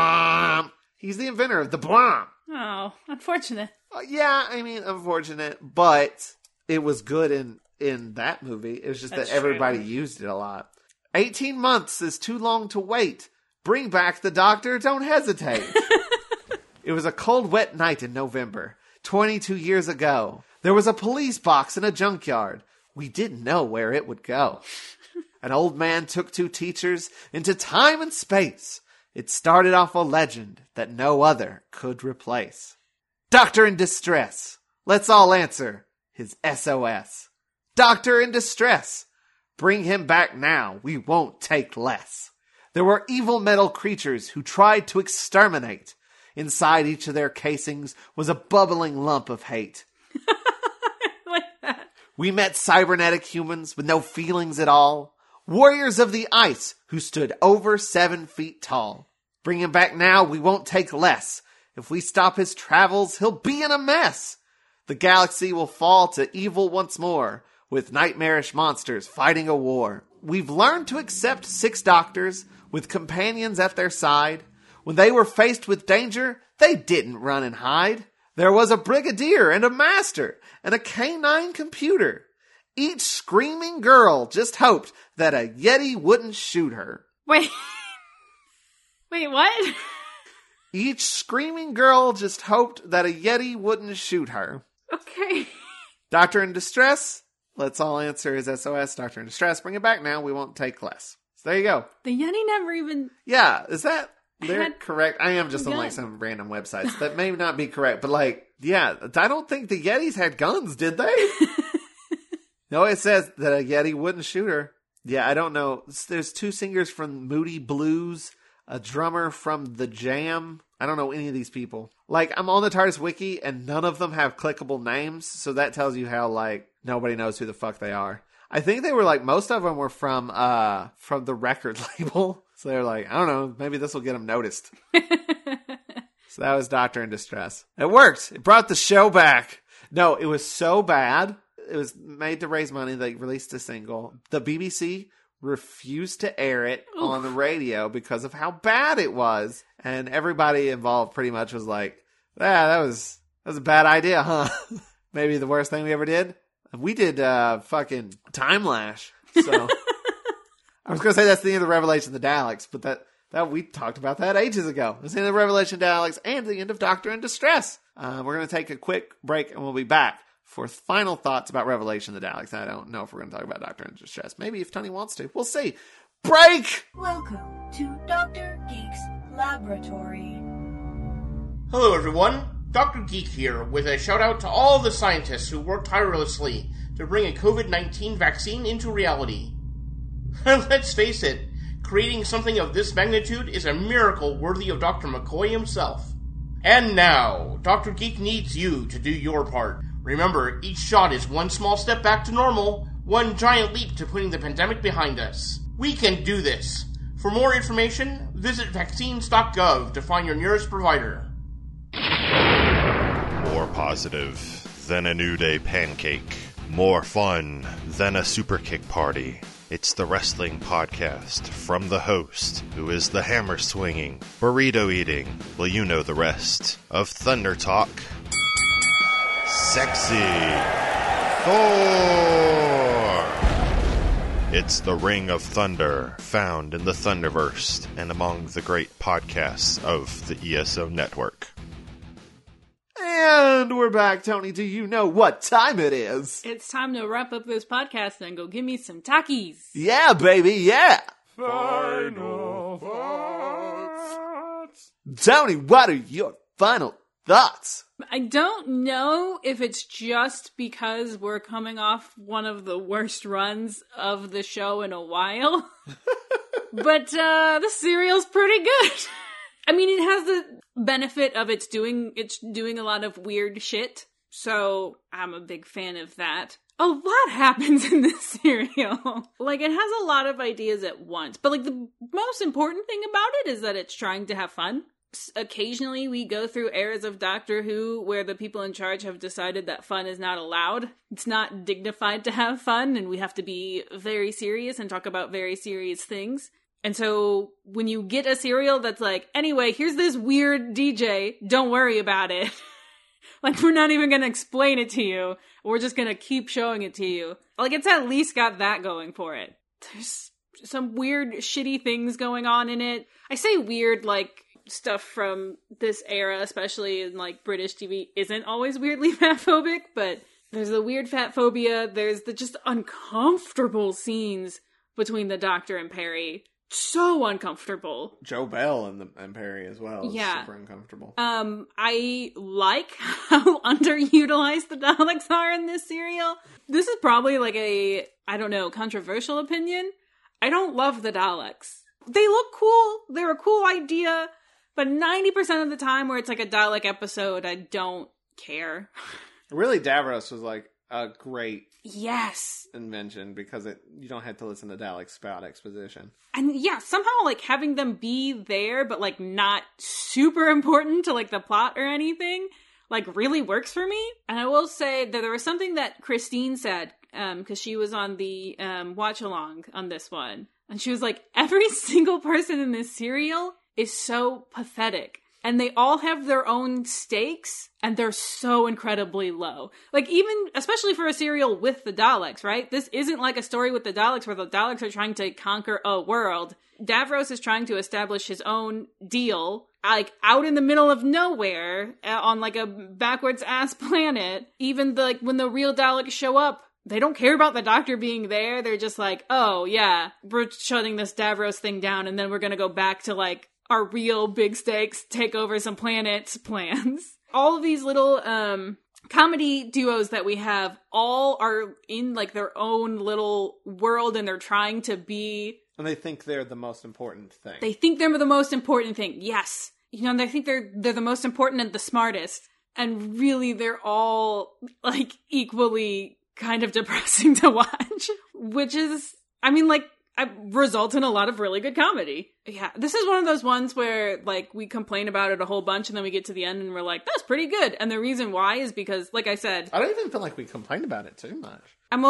He's the inventor of the bomb. Oh, unfortunate. Yeah, I mean, unfortunate, but it was good in that movie. It was just that everybody used it a lot. 18 months is too long to wait. Bring back the doctor, don't hesitate. It was a cold, wet night in November, 22 years ago. There was a police box in a junkyard. We didn't know where it would go. An old man took two teachers into time and space. It started off a legend that no other could replace. Doctor in distress. Let's all answer his SOS. Doctor in distress. Bring him back now. We won't take less. There were evil metal creatures who tried to exterminate. Inside each of their casings was a bubbling lump of hate. Like that. We met cybernetic humans with no feelings at all. Warriors of the ice who stood over 7 feet tall. Bring him back now, we won't take less. If we stop his travels, he'll be in a mess. The galaxy will fall to evil once more, with nightmarish monsters fighting a war. We've learned to accept 6 doctors with companions at their side. When they were faced with danger, they didn't run and hide. There was a brigadier and a master and a canine computer. Each screaming girl just hoped that a Yeti wouldn't shoot her. Wait, what? Each screaming girl just hoped that a Yeti wouldn't shoot her. Okay. Doctor in distress. Let's all answer his SOS. Doctor in distress. Bring it back now. We won't take less. So there you go. The Yeti never even... Yeah, is that... They're correct. I am just on like some random websites. That may not be correct, but like, yeah, I don't think the Yetis had guns, did they? No, it says that a Yeti wouldn't shoot her. Yeah, I don't know. There's 2 singers from Moody Blues, a drummer from The Jam. I don't know any of these people. Like, I'm on the TARDIS wiki, and none of them have clickable names, so that tells you how, like, nobody knows who the fuck they are. I think they were, like, most of them were from the record label. So they were like, I don't know, maybe this will get them noticed. So that was Doctor in Distress. It worked. It brought the show back. No, it was so bad. It was made to raise money. They released a single. The BBC refused to air it on the radio because of how bad it was. And everybody involved pretty much was like, that was a bad idea, huh? Maybe the worst thing we ever did. We did fucking Time Lash. So I was going to say that's the end of the Revelation of the Daleks, but that we talked about that ages ago. It's the end of the Revelation of the Daleks and the end of Doctor in Distress. We're going to take a quick break and we'll be back for final thoughts about Revelation of the Daleks. I don't know if we're going to talk about Doctor in Distress. Maybe if Tony wants to. We'll see. Break! Welcome to Dr. Geek's Laboratory. Hello everyone, Dr. Geek here with a shout out to all the scientists who worked tirelessly to bring a COVID-19 vaccine into reality. Let's face it, creating something of this magnitude is a miracle worthy of Dr. McCoy himself. And now, Dr. Geek needs you to do your part. Remember, each shot is one small step back to normal, one giant leap to putting the pandemic behind us. We can do this. For more information, visit vaccines.gov to find your nearest provider. More positive than a New Day pancake. More fun than a super kick party. It's the wrestling podcast from the host, who is the hammer swinging, burrito eating, well, you know the rest, of Thunder Talk. Sexy Thor! It's the Ring of Thunder, found in the Thunderverse and among the great podcasts of the ESO network. And we're back. Tony, do you know what time it is? It's time to wrap up this podcast and go give me some Takis. Yeah, baby, yeah. Final thoughts. Tony, what are your final thoughts? I don't know if it's just because we're coming off one of the worst runs of the show in a while, but the serial's pretty good. I mean, it has the benefit of it's doing a lot of weird shit, so I'm a big fan of that. A lot happens in this serial. Like, it has a lot of ideas at once, but like the most important thing about it is that it's trying to have fun. Occasionally we go through eras of Doctor Who where the people in charge have decided that fun is not allowed. It's not dignified to have fun, and we have to be very serious and talk about very serious things. And so when you get a serial that's like, anyway, here's this weird DJ, don't worry about it. Like, we're not even going to explain it to you. We're just going to keep showing it to you. Like, it's at least got that going for it. There's some weird, shitty things going on in it. I say weird, like, stuff from this era, especially in, like, British TV, isn't always weirdly fatphobic, but there's the weird fat phobia. There's the just uncomfortable scenes between the Doctor and Perry. So uncomfortable. Joe Bell and Perry as well. Yeah. Super uncomfortable. I like how underutilized the Daleks are in this serial. This is probably like a, I don't know, controversial opinion. I don't love the Daleks. They look cool. They're a cool idea. But 90% of the time where it's like a Dalek episode, I don't care. Really, Davros was like a great invention because you don't have to listen to Dalek spout exposition. And yeah, somehow like having them be there but like not super important to like the plot or anything like really works for me. And I will say that there was something that Christine said because she was on the watch along on this one, and she was like, every single person in this serial is so pathetic. And they all have their own stakes, and they're so incredibly low. Like, even, especially for a serial with the Daleks, right? This isn't like a story with the Daleks where the Daleks are trying to conquer a world. Davros is trying to establish his own deal, like, out in the middle of nowhere, on, like, a backwards-ass planet. Even, like, when the real Daleks show up, they don't care about the Doctor being there. They're just like, oh, yeah, we're shutting this Davros thing down, and then we're gonna go back to, like, our real big stakes, take over some planets plans. All of these little comedy duos that we have all are in like their own little world, and they're trying to be... And they think they're the most important thing. They think they're the most important thing, yes. You know, they think they're the most important and the smartest. And really, they're all like equally kind of depressing to watch. Which is, I mean, like, results in a lot of really good comedy. Yeah, this is one of those ones where, like, we complain about it a whole bunch, and then we get to the end, and we're like, that's pretty good. And the reason why is because, like I said... I don't even feel like we complained about it too much.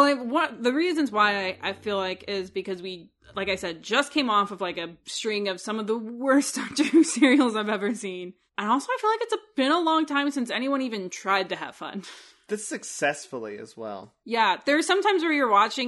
The reasons why I feel like is because we, like I said, just came off of, like, a string of some of the worst Doctor Who serials I've ever seen. And also, I feel like it's been a long time since anyone even tried to have fun. This successfully as well. Yeah, there's sometimes where you're watching...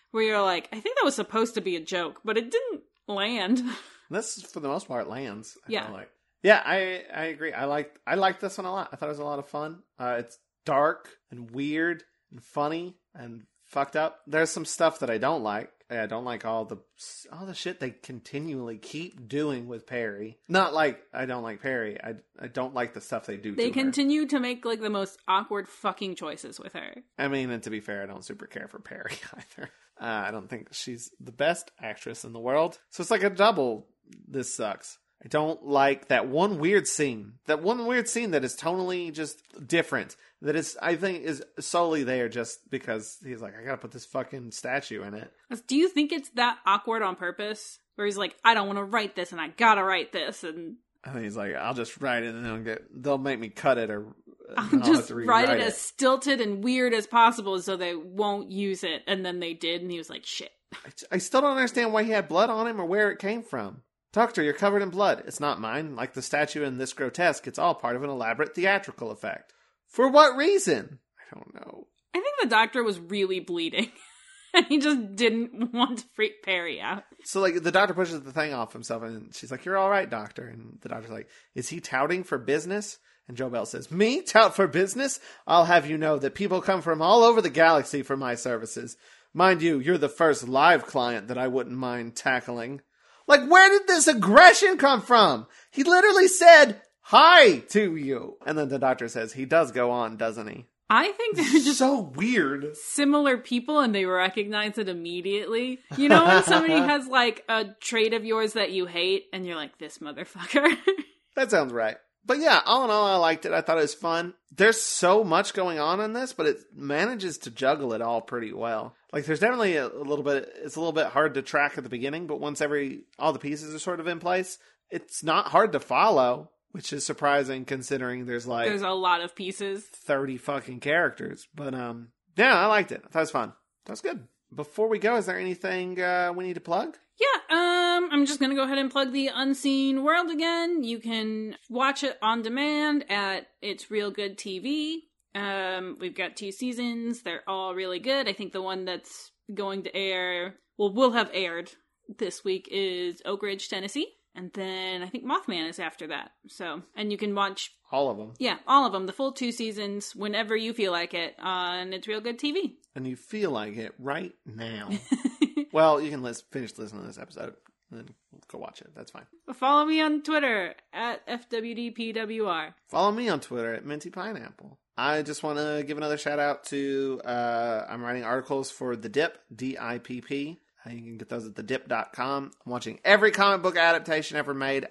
where you're like, I think that was supposed to be a joke, but it didn't land. This, for the most part, lands. I Yeah. feel like. Yeah, I agree. I liked this one a lot. I thought it was a lot of fun. It's dark and weird and funny and fucked up. There's some stuff that I don't like. I don't like all the shit they continually keep doing with Perry. Not like I don't like Perry. I don't like the stuff they do. They to continue to make like the most awkward fucking choices with her. I mean, and to be fair, I don't super care for Perry either. I don't think she's the best actress in the world. So it's like a double. This sucks. I don't like that one weird scene. That one weird scene that is tonally just different. That is, I think, is solely there just because he's like, I gotta put this fucking statue in it. Do you think it's that awkward on purpose? Where he's like, I don't want to write this and I gotta write this, and I think he's like, I'll just write it and they'll make me cut it, or I'll just write it as stilted and weird as possible so they won't use it. And then they did, and he was like, shit. I still don't understand why he had blood on him or where it came from. Doctor, you're covered in blood. It's not mine. Like the statue in this grotesque, it's all part of an elaborate theatrical effect. For what reason? I don't know. I think the doctor was really bleeding. And he just didn't want to freak Perry out. So, like, the doctor pushes the thing off himself, and she's like, you're all right, doctor. And the doctor's like, is he touting for business? And Joe Bell says, me? Tout for business? I'll have you know that people come from all over the galaxy for my services. Mind you, you're the first live client that I wouldn't mind tackling. Like, where did this aggression come from? He literally said, hi to you. And then the doctor says, he does go on, doesn't he? I think they're just so weird. Similar people and they recognize it immediately. You know when somebody has like a trait of yours that you hate and you're like, this motherfucker. That sounds right. But yeah, all in all, I liked it. I thought it was fun. There's so much going on in this, but it manages to juggle it all pretty well. Like, there's definitely it's a little bit hard to track at the beginning, but once all the pieces are sort of in place, it's not hard to follow, which is surprising considering there's a lot of pieces. 30 fucking characters. But, yeah, I liked it. I thought it was fun. That was good. Before we go, is there anything we need to plug? Yeah, I'm just gonna go ahead and plug the Unseen World again. You can watch it on demand at It's Real Good TV. We've got 2 seasons. They're all really good. I think the one that's going to air, will have aired this week is Oak Ridge, Tennessee. And then I think Mothman is after that. So, and you can watch all of them. Yeah, all of them. The full 2 seasons whenever you feel like it on It's Real Good TV. And you feel like it right now. Well, you can finish listening to this episode and then go watch it. That's fine. Follow me on Twitter at FWDPWR. Follow me on Twitter at Minty Pineapple. I just want to give another shout out to, I'm writing articles for The Dip, DIPP. You can get those at thedip.com. I'm watching every comic book adaptation ever made.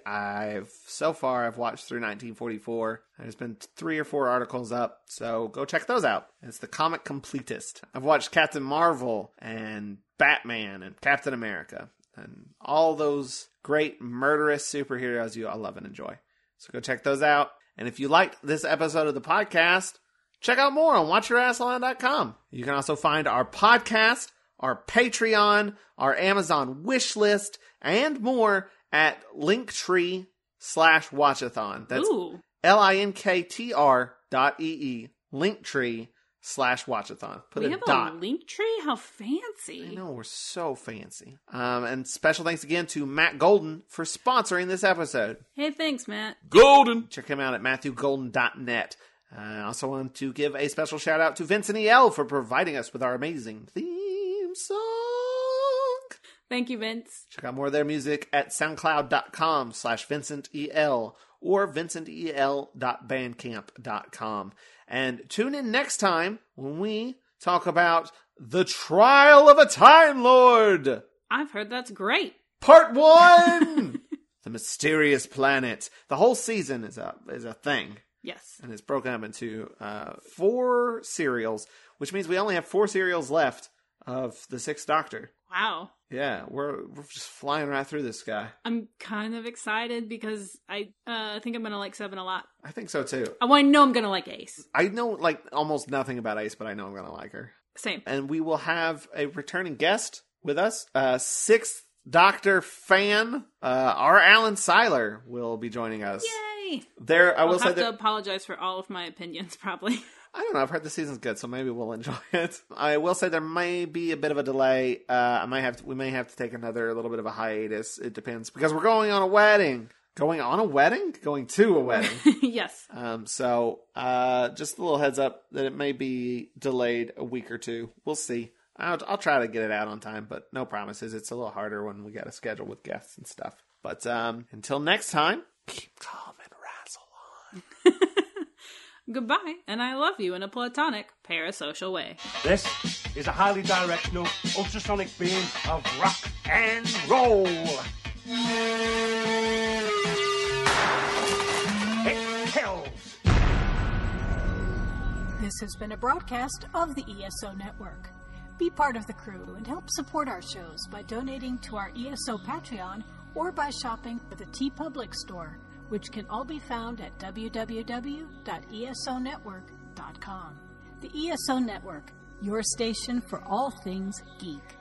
So far, I've watched through 1944. There's been 3 or 4 articles up, so go check those out. It's the Comic Completist. I've watched Captain Marvel and Batman and Captain America and all those great murderous superheroes you all love and enjoy. So go check those out. And if you liked this episode of the podcast, check out more on WatchYourAssLine.com. You can also find our podcast, our Patreon, our Amazon wish list, and more at Linktree/Watchathon. That's linktr.ee, Linktree/Watchathon. We have a Linktree? How fancy. I know, we're so fancy. And special thanks again to Matt Golden for sponsoring this episode. Hey, thanks, Matt. Golden! Check him out at MatthewGolden.net. I also want to give a special shout out to Vincent E.L. for providing us with our amazing theme song. Thank you, Vince. Check out more of their music at soundcloud.com/VincentEL or vincentel.bandcamp.com. And tune in next time when we talk about The Trial of a Time Lord. I've heard that's great. Part 1! The Mysterious Planet. The whole season is a thing. Yes. And it's broken up into 4 serials, which means we only have 4 serials left of the 6th Doctor. Wow. Yeah, we're just flying right through this guy. I'm kind of excited because I think I'm going to like 7 a lot. I think so too. I know I'm going to like Ace. I know like almost nothing about Ace, but I know I'm going to like her. Same. And we will have a returning guest with us, 6th Doctor fan, our Alan Seiler will be joining us. Yay! I will have say to apologize for all of my opinions, probably. I don't know. I've heard the season's good, so maybe we'll enjoy it. I will say there may be a bit of a delay. We may have to take another little bit of a hiatus. It depends because we're going on a wedding. Going on a wedding? Going to a wedding. Yes. So just a little heads up that it may be delayed a week or two. We'll see. I'll try to get it out on time, but no promises. It's a little harder when we got a schedule with guests and stuff. But until next time, keep calm and razzle on. Goodbye, and I love you in a platonic, parasocial way. This is a highly directional, ultrasonic beam of rock and roll. It kills. This has been a broadcast of the ESO Network. Be part of the crew and help support our shows by donating to our ESO Patreon or by shopping at the TeePublic store, which can all be found at www.esonetwork.com. The ESO Network, your station for all things geek.